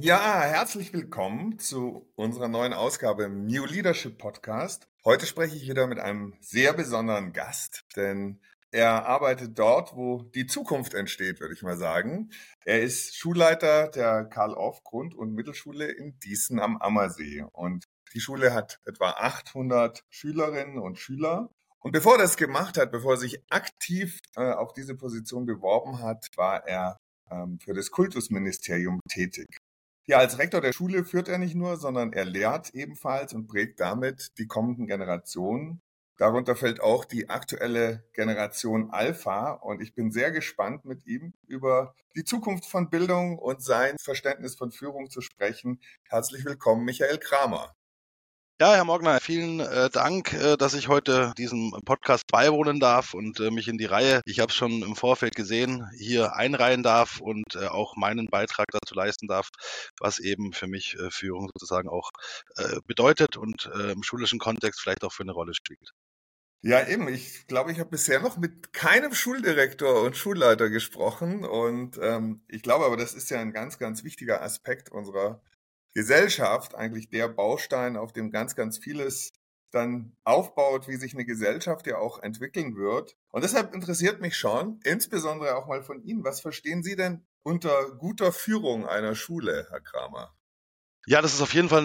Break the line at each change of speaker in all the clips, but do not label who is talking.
Ja, herzlich willkommen zu unserer neuen Ausgabe im New Leadership Podcast. Heute spreche ich wieder mit einem sehr besonderen Gast, denn er arbeitet dort, wo die Zukunft entsteht, würde ich mal sagen. Er ist Schulleiter der Karl-Orff-Grund- und Mittelschule in Dießen am Ammersee. Und die Schule hat etwa 800 Schülerinnen und Schüler. Und bevor er das gemacht hat, bevor er sich aktiv auf diese Position beworben hat, war er für das Kultusministerium tätig. Ja, als Rektor der Schule führt er nicht nur, sondern er lehrt ebenfalls und prägt damit die kommenden Generationen. Darunter fällt auch die aktuelle Generation Alpha und ich bin sehr gespannt, mit ihm über die Zukunft von Bildung und sein Verständnis von Führung zu sprechen. Herzlich willkommen, Michael Kramer.
Ja, Herr Morgner, vielen Dank, dass ich heute diesem Podcast beiwohnen darf und mich in die Reihe, ich habe es schon im Vorfeld gesehen, hier einreihen darf und auch meinen Beitrag dazu leisten darf, was eben für mich Führung sozusagen auch bedeutet und im schulischen Kontext vielleicht auch für eine Rolle spielt.
Ja, eben. Ich glaube, ich habe bisher noch mit keinem Schuldirektor und Schulleiter gesprochen. Und ich glaube aber, das ist ja ein ganz, ganz wichtiger Aspekt unserer Gesellschaft, eigentlich der Baustein, auf dem ganz, ganz vieles dann aufbaut, wie sich eine Gesellschaft ja auch entwickeln wird. Und deshalb interessiert mich schon, insbesondere auch mal von Ihnen, was verstehen Sie denn unter guter Führung einer Schule, Herr Kramer?
Ja, das ist auf jeden Fall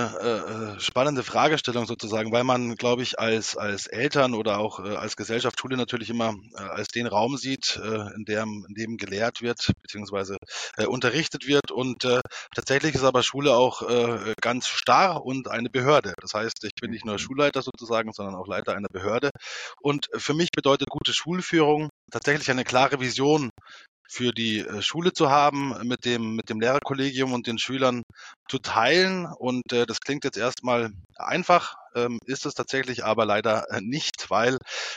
eine spannende Fragestellung sozusagen, weil man, glaube ich, als Eltern oder auch als Gesellschaft Schule natürlich immer als den Raum sieht, in dem gelehrt wird beziehungsweise unterrichtet wird. Und tatsächlich ist aber Schule auch ganz starr und eine Behörde. Das heißt, ich bin nicht nur Schulleiter sozusagen, sondern auch Leiter einer Behörde. Und für mich bedeutet gute Schulführung tatsächlich eine klare Vision für die Schule zu haben, mit dem Lehrerkollegium und den Schülern zu teilen. Und das klingt jetzt erstmal einfach, ist es tatsächlich aber leider nicht, weil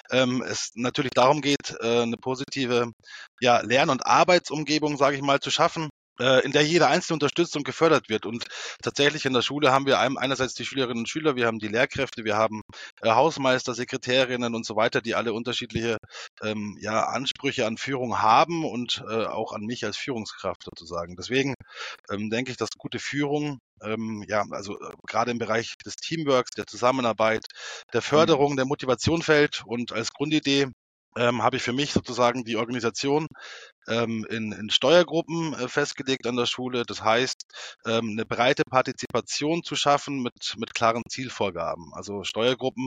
es natürlich darum geht, eine positive Lern- und Arbeitsumgebung, sage ich mal, zu schaffen, in der jeder Einzelne unterstützt und gefördert wird. Und tatsächlich in der Schule haben wir einerseits die Schülerinnen und Schüler, wir haben die Lehrkräfte, wir haben Hausmeister, Sekretärinnen und so weiter, die alle unterschiedliche Ansprüche an Führung haben und auch an mich als Führungskraft sozusagen. Deswegen denke ich, dass gute Führung, gerade im Bereich des Teamworks, der Zusammenarbeit, der
Mhm.
Förderung, der Motivation fällt. Und als Grundidee habe ich für mich sozusagen die Organisation in Steuergruppen festgelegt an der Schule. Das heißt, eine breite Partizipation zu schaffen mit klaren Zielvorgaben. Also Steuergruppen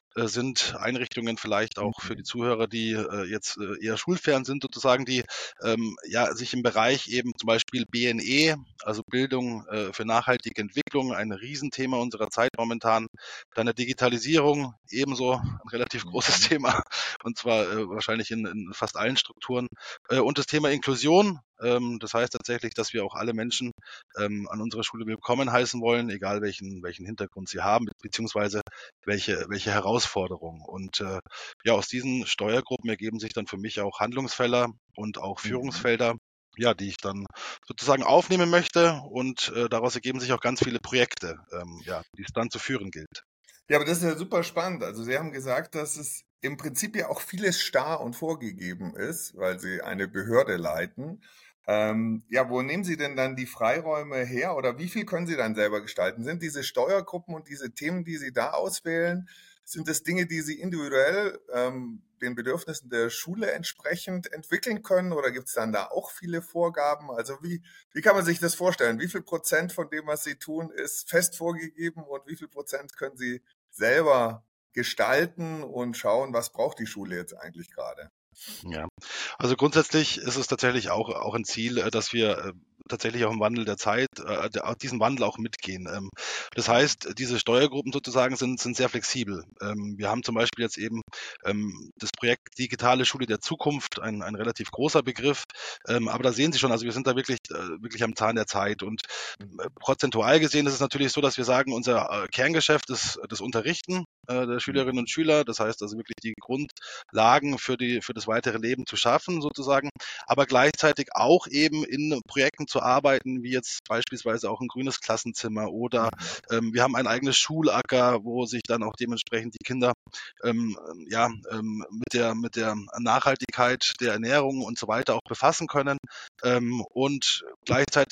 sind Einrichtungen vielleicht auch für die
Mhm.
Zuhörer, die jetzt eher schulfern sind sozusagen, die sich im Bereich eben zum Beispiel BNE, also Bildung für nachhaltige Entwicklung, ein Riesenthema unserer Zeit momentan, dann der Digitalisierung ebenso ein relativ großes
Mhm.
Thema und zwar wahrscheinlich in fast allen Strukturen und das Thema Inklusion. Das heißt tatsächlich, dass wir auch alle Menschen an unserer Schule willkommen heißen wollen, egal welchen Hintergrund sie haben, beziehungsweise welche Herausforderungen. Und aus diesen Steuergruppen ergeben sich dann für mich auch Handlungsfelder und auch
Mhm.
Führungsfelder, ja, die ich dann sozusagen aufnehmen möchte. Und daraus ergeben sich auch ganz viele Projekte, die es dann zu führen gilt.
Ja, aber das ist ja super spannend. Also Sie haben gesagt, dass es im Prinzip ja auch vieles starr und vorgegeben ist, weil Sie eine Behörde leiten. Ja, wo nehmen Sie denn dann die Freiräume her oder wie viel können Sie dann selber gestalten? Sind diese Steuergruppen und diese Themen, die Sie da auswählen, sind das Dinge, die Sie individuell den Bedürfnissen der Schule entsprechend entwickeln können oder gibt es dann da auch viele Vorgaben? Also wie kann man sich das vorstellen? Wie viel Prozent von dem, was Sie tun, ist fest vorgegeben und wie viel Prozent können Sie selber gestalten und schauen, was braucht die Schule jetzt eigentlich gerade?
Ja, also grundsätzlich ist es tatsächlich auch ein Ziel, dass wir tatsächlich auch im Wandel der Zeit, diesen Wandel auch mitgehen. Das heißt, diese Steuergruppen sozusagen sind sehr flexibel. Wir haben zum Beispiel jetzt eben das Projekt Digitale Schule der Zukunft, ein relativ großer Begriff, aber da sehen Sie schon, also wir sind da wirklich am Zahn der Zeit und prozentual gesehen ist es natürlich so, dass wir sagen, unser Kerngeschäft ist das Unterrichten der Schülerinnen und Schüler. Das heißt also wirklich die Grundlagen für das weitere Leben zu schaffen sozusagen, aber gleichzeitig auch eben in Projekten zu arbeiten, wie jetzt beispielsweise auch ein grünes Klassenzimmer oder
Mhm.
wir haben ein eigenes Schulacker, wo sich dann auch dementsprechend die Kinder mit der Nachhaltigkeit der Ernährung und so weiter auch befassen können und gleichzeitig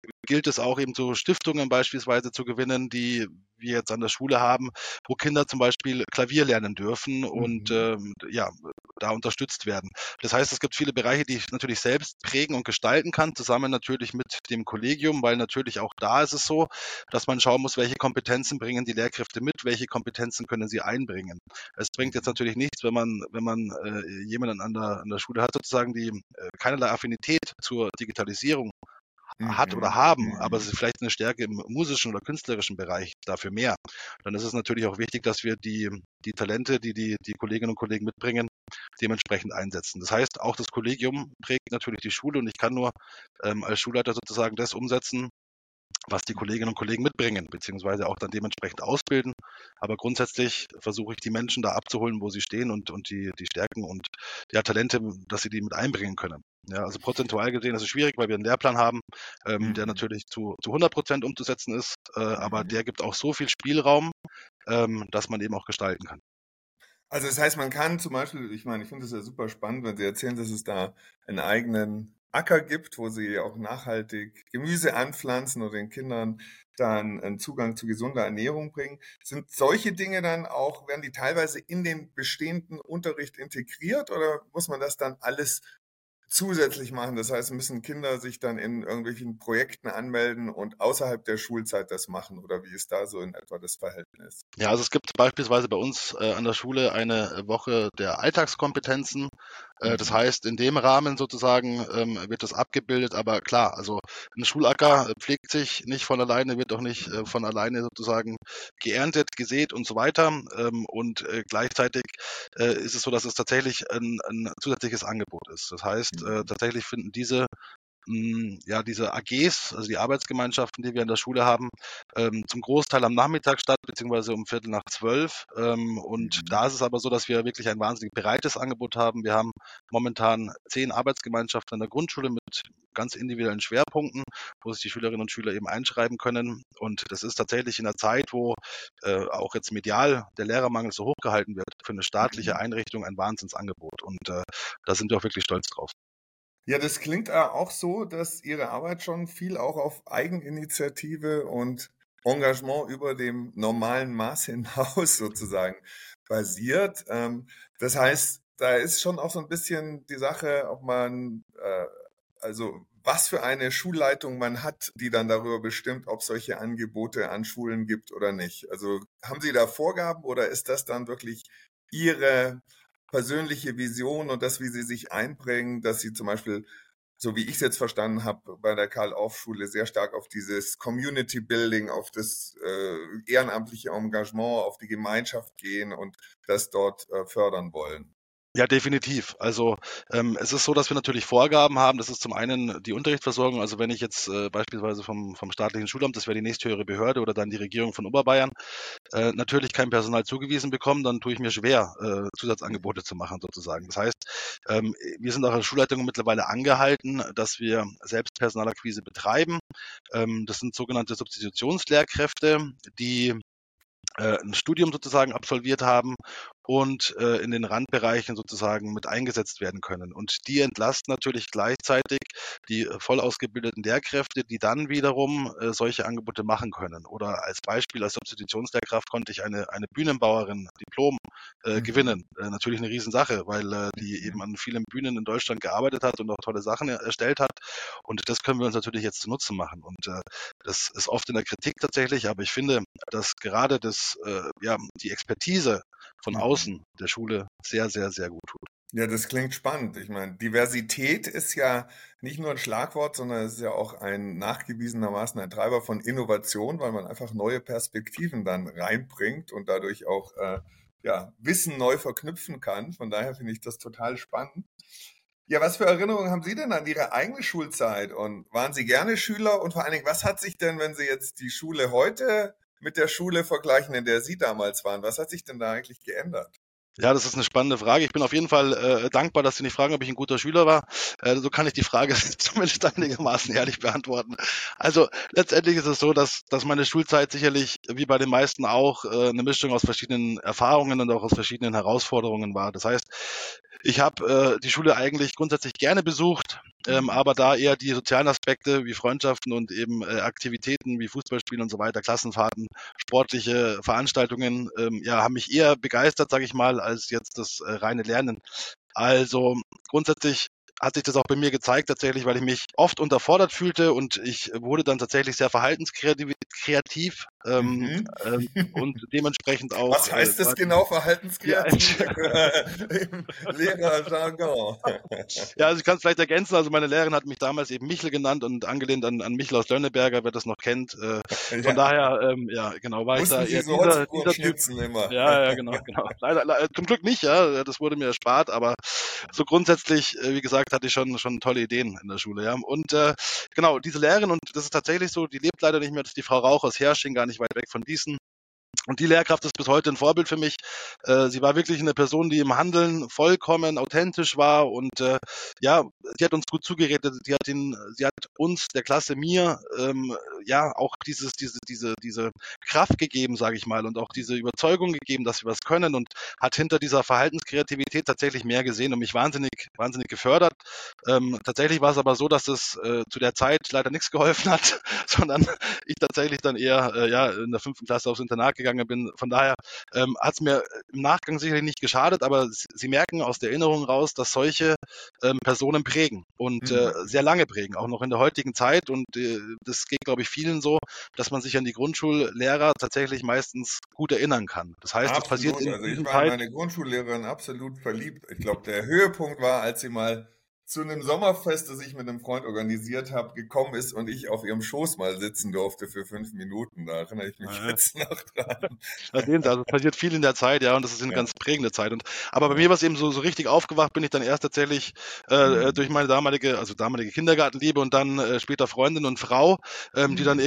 gilt es auch eben so Stiftungen beispielsweise zu gewinnen, die wir jetzt an der Schule haben, wo Kinder zum Beispiel Klavier lernen dürfen und ja, da unterstützt werden. Das heißt, es gibt viele Bereiche, die ich natürlich selbst prägen und gestalten kann, zusammen natürlich mit dem Kollegium, weil natürlich auch da ist es so, dass man schauen muss, welche Kompetenzen bringen die Lehrkräfte mit, welche Kompetenzen können sie einbringen. Es bringt jetzt natürlich nichts, wenn man jemanden an der Schule hat, sozusagen, die keinerlei Affinität zur Digitalisierung hat oder haben, aber es ist vielleicht eine Stärke im musischen oder künstlerischen Bereich dafür mehr. Dann ist es natürlich auch wichtig, dass wir die Talente, die Kolleginnen und Kollegen mitbringen, dementsprechend einsetzen. Das heißt, auch das Kollegium prägt natürlich die Schule und ich kann nur als Schulleiter sozusagen das umsetzen, was die Kolleginnen und Kollegen mitbringen, beziehungsweise auch dann dementsprechend ausbilden. Aber grundsätzlich versuche ich die Menschen da abzuholen, wo sie stehen und die Stärken und ja, Talente, dass sie die mit einbringen können. Ja, also prozentual gesehen ist es schwierig, weil wir einen Lehrplan haben, der natürlich zu 100% umzusetzen ist, aber der gibt auch so viel Spielraum, dass man eben auch gestalten kann.
Also das heißt, man kann zum Beispiel, ich meine, ich finde es ja super spannend, wenn Sie erzählen, dass es da einen eigenen Acker gibt, wo Sie auch nachhaltig Gemüse anpflanzen und den Kindern dann einen Zugang zu gesunder Ernährung bringen. Sind solche Dinge dann auch, werden die teilweise in den bestehenden Unterricht integriert oder muss man das dann alles zusätzlich machen? Das heißt, müssen Kinder sich dann in irgendwelchen Projekten anmelden und außerhalb der Schulzeit das machen? Oder wie ist da so in etwa das Verhältnis?
Ja, also es gibt beispielsweise bei uns an der Schule eine Woche der Alltagskompetenzen. Das heißt, in dem Rahmen sozusagen wird das abgebildet. Aber klar, also ein Schulacker pflegt sich nicht von alleine, wird auch nicht von alleine sozusagen geerntet, gesät und so weiter. Und gleichzeitig ist es so, dass es tatsächlich ein zusätzliches Angebot ist. Das heißt, tatsächlich finden diese AGs, also die Arbeitsgemeinschaften, die wir in der Schule haben, zum Großteil am Nachmittag statt, beziehungsweise um 11:15. Und da ist es aber so, dass wir wirklich ein wahnsinnig breites Angebot haben. Wir haben momentan 10 Arbeitsgemeinschaften in der Grundschule mit ganz individuellen Schwerpunkten, wo sich die Schülerinnen und Schüler eben einschreiben können. Und das ist tatsächlich in der Zeit, wo auch jetzt medial der Lehrermangel so hochgehalten wird, für eine staatliche Einrichtung ein Wahnsinnsangebot. Und da sind wir auch wirklich stolz drauf.
Ja, das klingt auch so, dass Ihre Arbeit schon viel auch auf Eigeninitiative und Engagement über dem normalen Maß hinaus sozusagen basiert. Das heißt, da ist schon auch so ein bisschen die Sache, ob man, also was für eine Schulleitung man hat, die dann darüber bestimmt, ob solche Angebote an Schulen gibt oder nicht. Also haben Sie da Vorgaben oder ist das dann wirklich Ihre persönliche Vision und das, wie Sie sich einbringen, dass Sie zum Beispiel, so wie ich es jetzt verstanden habe, bei der Karl-Orff-Schule sehr stark auf dieses Community Building, auf das ehrenamtliche Engagement, auf die Gemeinschaft gehen und das dort fördern wollen?
Ja, definitiv. Also es ist so, dass wir natürlich Vorgaben haben. Das ist zum einen die Unterrichtsversorgung. Also wenn ich jetzt beispielsweise vom staatlichen Schulamt, das wäre die nächsthöhere Behörde oder dann die Regierung von Oberbayern, natürlich kein Personal zugewiesen bekomme, dann tue ich mir schwer, Zusatzangebote zu machen sozusagen. Das heißt, wir sind auch als Schulleitung mittlerweile angehalten, dass wir selbst Personalakquise betreiben. Das sind sogenannte Substitutionslehrkräfte, die ein Studium sozusagen absolviert haben und in den Randbereichen sozusagen mit eingesetzt werden können. Und die entlasten natürlich gleichzeitig die voll ausgebildeten Lehrkräfte, die dann wiederum solche Angebote machen können. Oder als Beispiel, als Substitutionslehrkraft konnte ich eine Bühnenbauerin, Diplom, gewinnen. Natürlich eine Riesensache, weil die eben an vielen Bühnen in Deutschland gearbeitet hat und auch tolle Sachen erstellt hat. Und das können wir uns natürlich jetzt zu Nutzen machen. Und das ist oft in der Kritik tatsächlich, aber ich finde, dass gerade die Expertise von außen der Schule sehr, sehr, sehr gut tut.
Ja, das klingt spannend. Ich meine, Diversität ist ja nicht nur ein Schlagwort, sondern es ist ja auch ein nachgewiesenermaßen ein Treiber von Innovation, weil man einfach neue Perspektiven dann reinbringt und dadurch auch Wissen neu verknüpfen kann. Von daher finde ich das total spannend. Ja, was für Erinnerungen haben Sie denn an Ihre eigene Schulzeit? Und waren Sie gerne Schüler? Und vor allen Dingen, was hat sich denn, wenn Sie jetzt die Schule heute mit der Schule vergleichen, in der Sie damals waren, was hat sich denn da eigentlich geändert?
Ja, das ist eine spannende Frage. Ich bin auf jeden Fall dankbar, dass Sie nicht fragen, ob ich ein guter Schüler war. So kann ich die Frage zumindest einigermaßen ehrlich beantworten. Also letztendlich ist es so, dass meine Schulzeit sicherlich, wie bei den meisten auch, eine Mischung aus verschiedenen Erfahrungen und auch aus verschiedenen Herausforderungen war. Das heißt, Ich habe die Schule eigentlich grundsätzlich gerne besucht, aber da eher die sozialen Aspekte wie Freundschaften und eben Aktivitäten wie Fußballspielen und so weiter, Klassenfahrten, sportliche Veranstaltungen, ja, haben mich eher begeistert, sage ich mal, als jetzt das reine Lernen. Also grundsätzlich hat sich das auch bei mir gezeigt, tatsächlich, weil ich mich oft unterfordert fühlte und ich wurde dann tatsächlich sehr verhaltenskreativ
Mhm.
und dementsprechend auch
Was heißt das
quasi
genau,
die
verhaltenskreativ im Lehrerjargon?
Ja, also ich kann es vielleicht ergänzen. Also meine Lehrerin hat mich damals eben Michel genannt und angelehnt an Michel aus Lönneberger, wer das noch kennt. Von
Ja,
daher, ja, genau, war ich da
mussten Sie
eher
so
dieser
Holzbrot
Typ.
schnitzen immer.
Ja, ja, genau, genau. Leider, zum Glück nicht, ja. Das wurde mir erspart, aber so grundsätzlich, wie gesagt, hatte ich schon tolle Ideen in der Schule, ja. Und genau, diese Lehrerin, und das ist tatsächlich so, die lebt leider nicht mehr, das ist die Frau Rauch aus Herrsching, gar nicht weit weg von Gießen. Und die Lehrkraft ist bis heute ein Vorbild für mich. Sie war wirklich eine Person, die im Handeln vollkommen authentisch war und ja, sie hat uns gut zugeredet. Sie hat uns, der Klasse, mir, ja, auch diese Kraft gegeben, sage ich mal, und auch diese Überzeugung gegeben, dass wir was können und hat hinter dieser Verhaltenskreativität tatsächlich mehr gesehen und mich wahnsinnig gefördert. Tatsächlich war es aber so, dass es zu der Zeit leider nichts geholfen hat, sondern ich tatsächlich dann eher ja, in der 5. Klasse aufs Internat gegangen bin. Von daher hat es mir im Nachgang sicherlich nicht geschadet, aber Sie merken aus der Erinnerung raus, dass solche Personen prägen und
Mhm.
sehr lange prägen, auch noch in der heutigen Zeit. Und das geht, glaube ich, vielen so, dass man sich an die Grundschullehrer tatsächlich meistens gut erinnern kann. Das heißt, es passiert
Absolut.
in
Also ich
diesem
war in
Zeit.
meine Grundschullehrerin absolut verliebt. Ich glaube, der Höhepunkt war, als sie mal zu einem Sommerfest, das ich mit einem Freund organisiert habe, gekommen ist und ich auf ihrem Schoß mal sitzen durfte für 5 Minuten. Da erinnere ich mich jetzt noch dran.
Da sehen Sie, also es passiert viel in der Zeit, ja, und das ist eine
Ja,
ganz prägende Zeit. Aber bei
ja.
mir war es eben so richtig aufgewacht, bin ich dann erst tatsächlich
Mhm.
durch meine damalige Kindergartenliebe und dann später Freundin und Frau,
Mhm.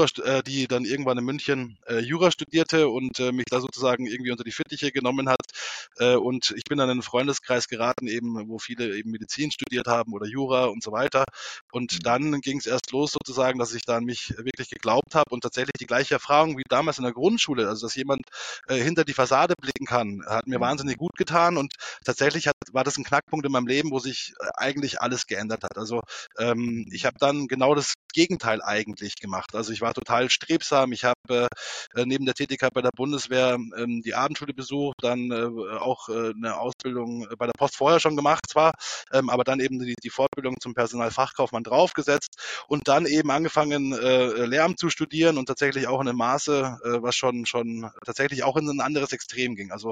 die dann irgendwann in München Jura studierte und mich da sozusagen irgendwie unter die Fittiche genommen hat. Und ich bin dann in einen Freundeskreis geraten, eben, wo viele eben Medizin studiert haben oder Jura und so weiter. Und
Mhm.
dann ging es erst los sozusagen, dass ich da an mich wirklich geglaubt habe und tatsächlich die gleiche Erfahrung wie damals in der Grundschule, also dass jemand hinter die Fassade blicken kann, hat mir wahnsinnig
Mhm.
gut getan und tatsächlich war das ein Knackpunkt in meinem Leben, wo sich eigentlich alles geändert hat. Also ich habe dann genau das Gegenteil eigentlich gemacht. Also ich war total strebsam. Ich habe neben der Tätigkeit bei der Bundeswehr die Abendschule besucht, dann auch eine Ausbildung bei der Post vorher schon gemacht zwar, aber dann eben die Fortbildung zum Personalfachkaufmann draufgesetzt und dann eben angefangen, Lehramt zu studieren und tatsächlich auch in einem Maße, was schon tatsächlich auch in ein anderes Extrem ging. Also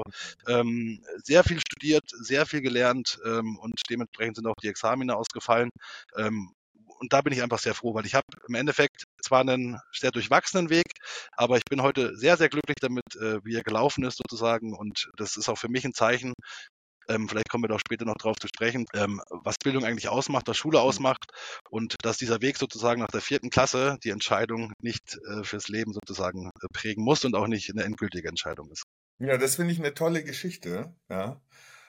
sehr viel studiert, sehr viel gelernt und dementsprechend sind auch die Examine ausgefallen. Und da bin ich einfach sehr froh, weil ich habe im Endeffekt zwar einen sehr durchwachsenen Weg, aber ich bin heute sehr glücklich damit, wie er gelaufen ist sozusagen. Und das ist auch für mich ein Zeichen, vielleicht kommen wir doch später noch drauf zu sprechen, was Bildung eigentlich ausmacht, was Schule
Mhm.
ausmacht und dass dieser Weg sozusagen nach der 4. Klasse die Entscheidung nicht fürs Leben sozusagen prägen muss und auch nicht eine endgültige Entscheidung ist.
Ja, das finde ich eine tolle Geschichte, ja.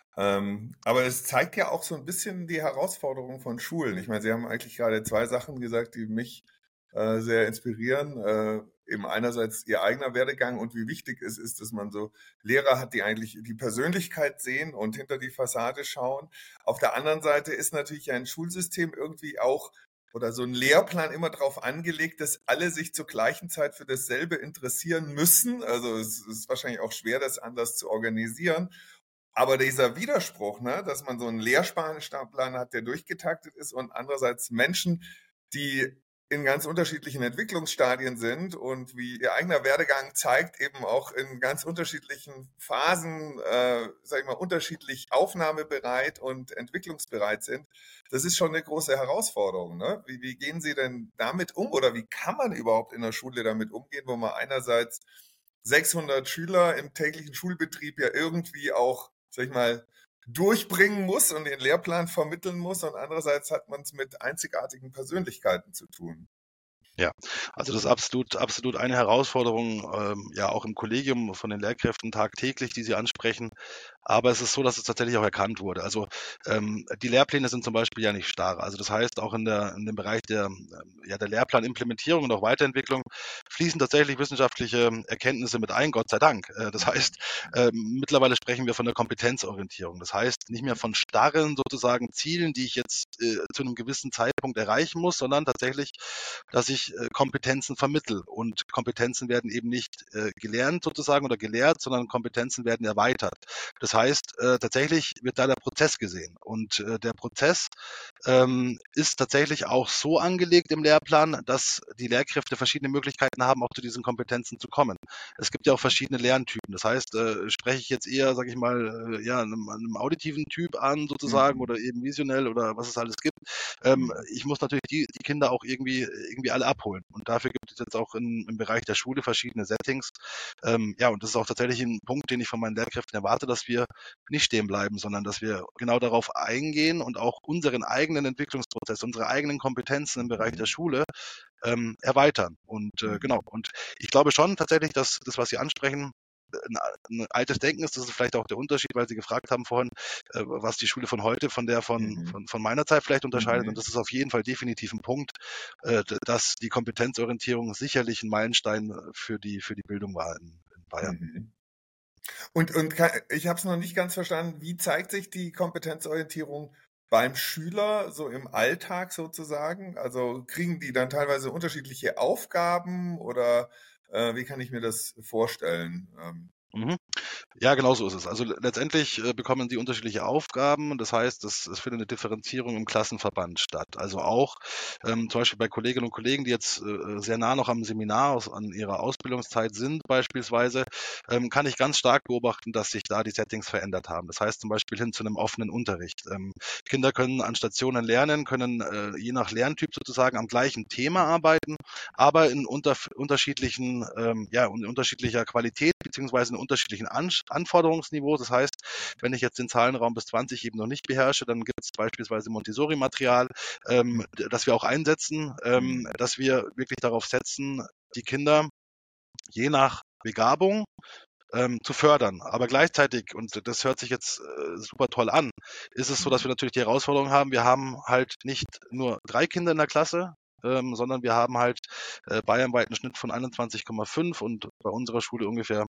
Aber es zeigt ja auch so ein bisschen die Herausforderung von Schulen. Ich meine, Sie haben eigentlich gerade 2 Sachen gesagt, die mich, sehr inspirieren. Eben einerseits Ihr eigener Werdegang und wie wichtig es ist, dass man so Lehrer hat, die eigentlich die Persönlichkeit sehen und hinter die Fassade schauen. Auf der anderen Seite ist natürlich ja ein Schulsystem irgendwie auch oder so ein Lehrplan immer darauf angelegt, dass alle sich zur gleichen Zeit für dasselbe interessieren müssen. Also, es ist wahrscheinlich auch schwer, das anders zu organisieren. Aber dieser Widerspruch, ne, dass man so einen Lehrplan hat, der durchgetaktet ist und andererseits Menschen, die in ganz unterschiedlichen Entwicklungsstadien sind und wie ihr eigener Werdegang zeigt, eben auch in ganz unterschiedlichen Phasen, sag ich mal, unterschiedlich aufnahmebereit und entwicklungsbereit sind. Das ist schon eine große Herausforderung. Ne? Wie gehen Sie denn damit um oder wie kann man überhaupt in der Schule damit umgehen, wo man einerseits 600 Schüler im täglichen Schulbetrieb ja irgendwie auch, sag ich mal, durchbringen muss und den Lehrplan vermitteln muss und andererseits hat man es mit einzigartigen Persönlichkeiten zu tun.
Ja, also das ist absolut eine Herausforderung, ja auch im Kollegium von den Lehrkräften tagtäglich, die Sie ansprechen. aber es ist so, dass es tatsächlich auch erkannt wurde. Also die Lehrpläne sind zum Beispiel ja nicht starr. Also das heißt, auch in dem Bereich der Lehrplanimplementierung und auch Weiterentwicklung fließen tatsächlich wissenschaftliche Erkenntnisse mit ein, Gott sei Dank. Das heißt, mittlerweile sprechen wir von der Kompetenzorientierung. Das heißt, nicht mehr von starren sozusagen Zielen, die ich jetzt zu einem gewissen Zeitpunkt erreichen muss, sondern tatsächlich, dass ich Kompetenzen vermittel. Und Kompetenzen werden eben nicht gelernt sozusagen oder gelehrt, sondern Kompetenzen werden erweitert. Das heißt, tatsächlich wird da der Prozess gesehen. Und der Prozess ist tatsächlich auch so angelegt im Lehrplan, dass die Lehrkräfte verschiedene Möglichkeiten haben, auch zu diesen Kompetenzen zu kommen. Es gibt ja auch verschiedene Lerntypen. Das heißt, spreche ich jetzt eher, sage ich mal, einem auditiven Typ an sozusagen
Mhm.
oder eben visionell oder was es alles gibt.
Mhm.
Ich muss natürlich die Kinder auch irgendwie alle abholen. Und dafür gibt es jetzt auch im Bereich der Schule verschiedene Settings. Und das ist auch tatsächlich ein Punkt, den ich von meinen Lehrkräften erwarte, dass wir nicht stehen bleiben, sondern dass wir genau darauf eingehen und auch unseren eigenen Entwicklungsprozess, unsere eigenen Kompetenzen im Bereich der
Mhm.
Schule erweitern. Und genau.
Mhm.
Und ich glaube schon tatsächlich, dass das, was Sie ansprechen, ein altes Denken ist. Das ist vielleicht auch der Unterschied, weil Sie gefragt haben vorhin, was die Schule von heute von der
Mhm.
von meiner Zeit vielleicht unterscheidet. Und
Mhm.
das ist auf jeden Fall definitiv ein Punkt, dass die Kompetenzorientierung sicherlich ein Meilenstein für die Bildung war in Bayern.
Mhm. Und ich habe es noch nicht ganz verstanden, wie zeigt sich die Kompetenzorientierung beim Schüler so im Alltag sozusagen? Also kriegen die dann teilweise unterschiedliche Aufgaben oder wie kann ich mir das vorstellen?
Mhm. Ja, genau so ist es. Also letztendlich bekommen sie unterschiedliche Aufgaben. Das heißt, es findet eine Differenzierung im Klassenverband statt. Also auch zum Beispiel bei Kolleginnen und Kollegen, die jetzt sehr nah noch am Seminar an ihrer Ausbildungszeit sind beispielsweise, kann ich ganz stark beobachten, dass sich da die Settings verändert haben. Das heißt zum Beispiel hin zu einem offenen Unterricht. Kinder können an Stationen lernen, können je nach Lerntyp sozusagen am gleichen Thema arbeiten, aber in unterschiedlichen, in unterschiedlicher Qualität beziehungsweise in unterschiedlichen Anforderungsniveaus. Das heißt, wenn ich jetzt den Zahlenraum bis 20 eben noch nicht beherrsche, dann gibt es beispielsweise Montessori-Material, das wir auch einsetzen,
Mhm.
dass wir wirklich darauf setzen, die Kinder je nach Begabung zu fördern. Aber gleichzeitig, und das hört sich jetzt super toll an, ist es so, dass wir natürlich die Herausforderung haben, wir haben halt nicht nur 3 Kinder in der Klasse, sondern wir haben halt bayernweit einen Schnitt von 21,5 und bei unserer Schule ungefähr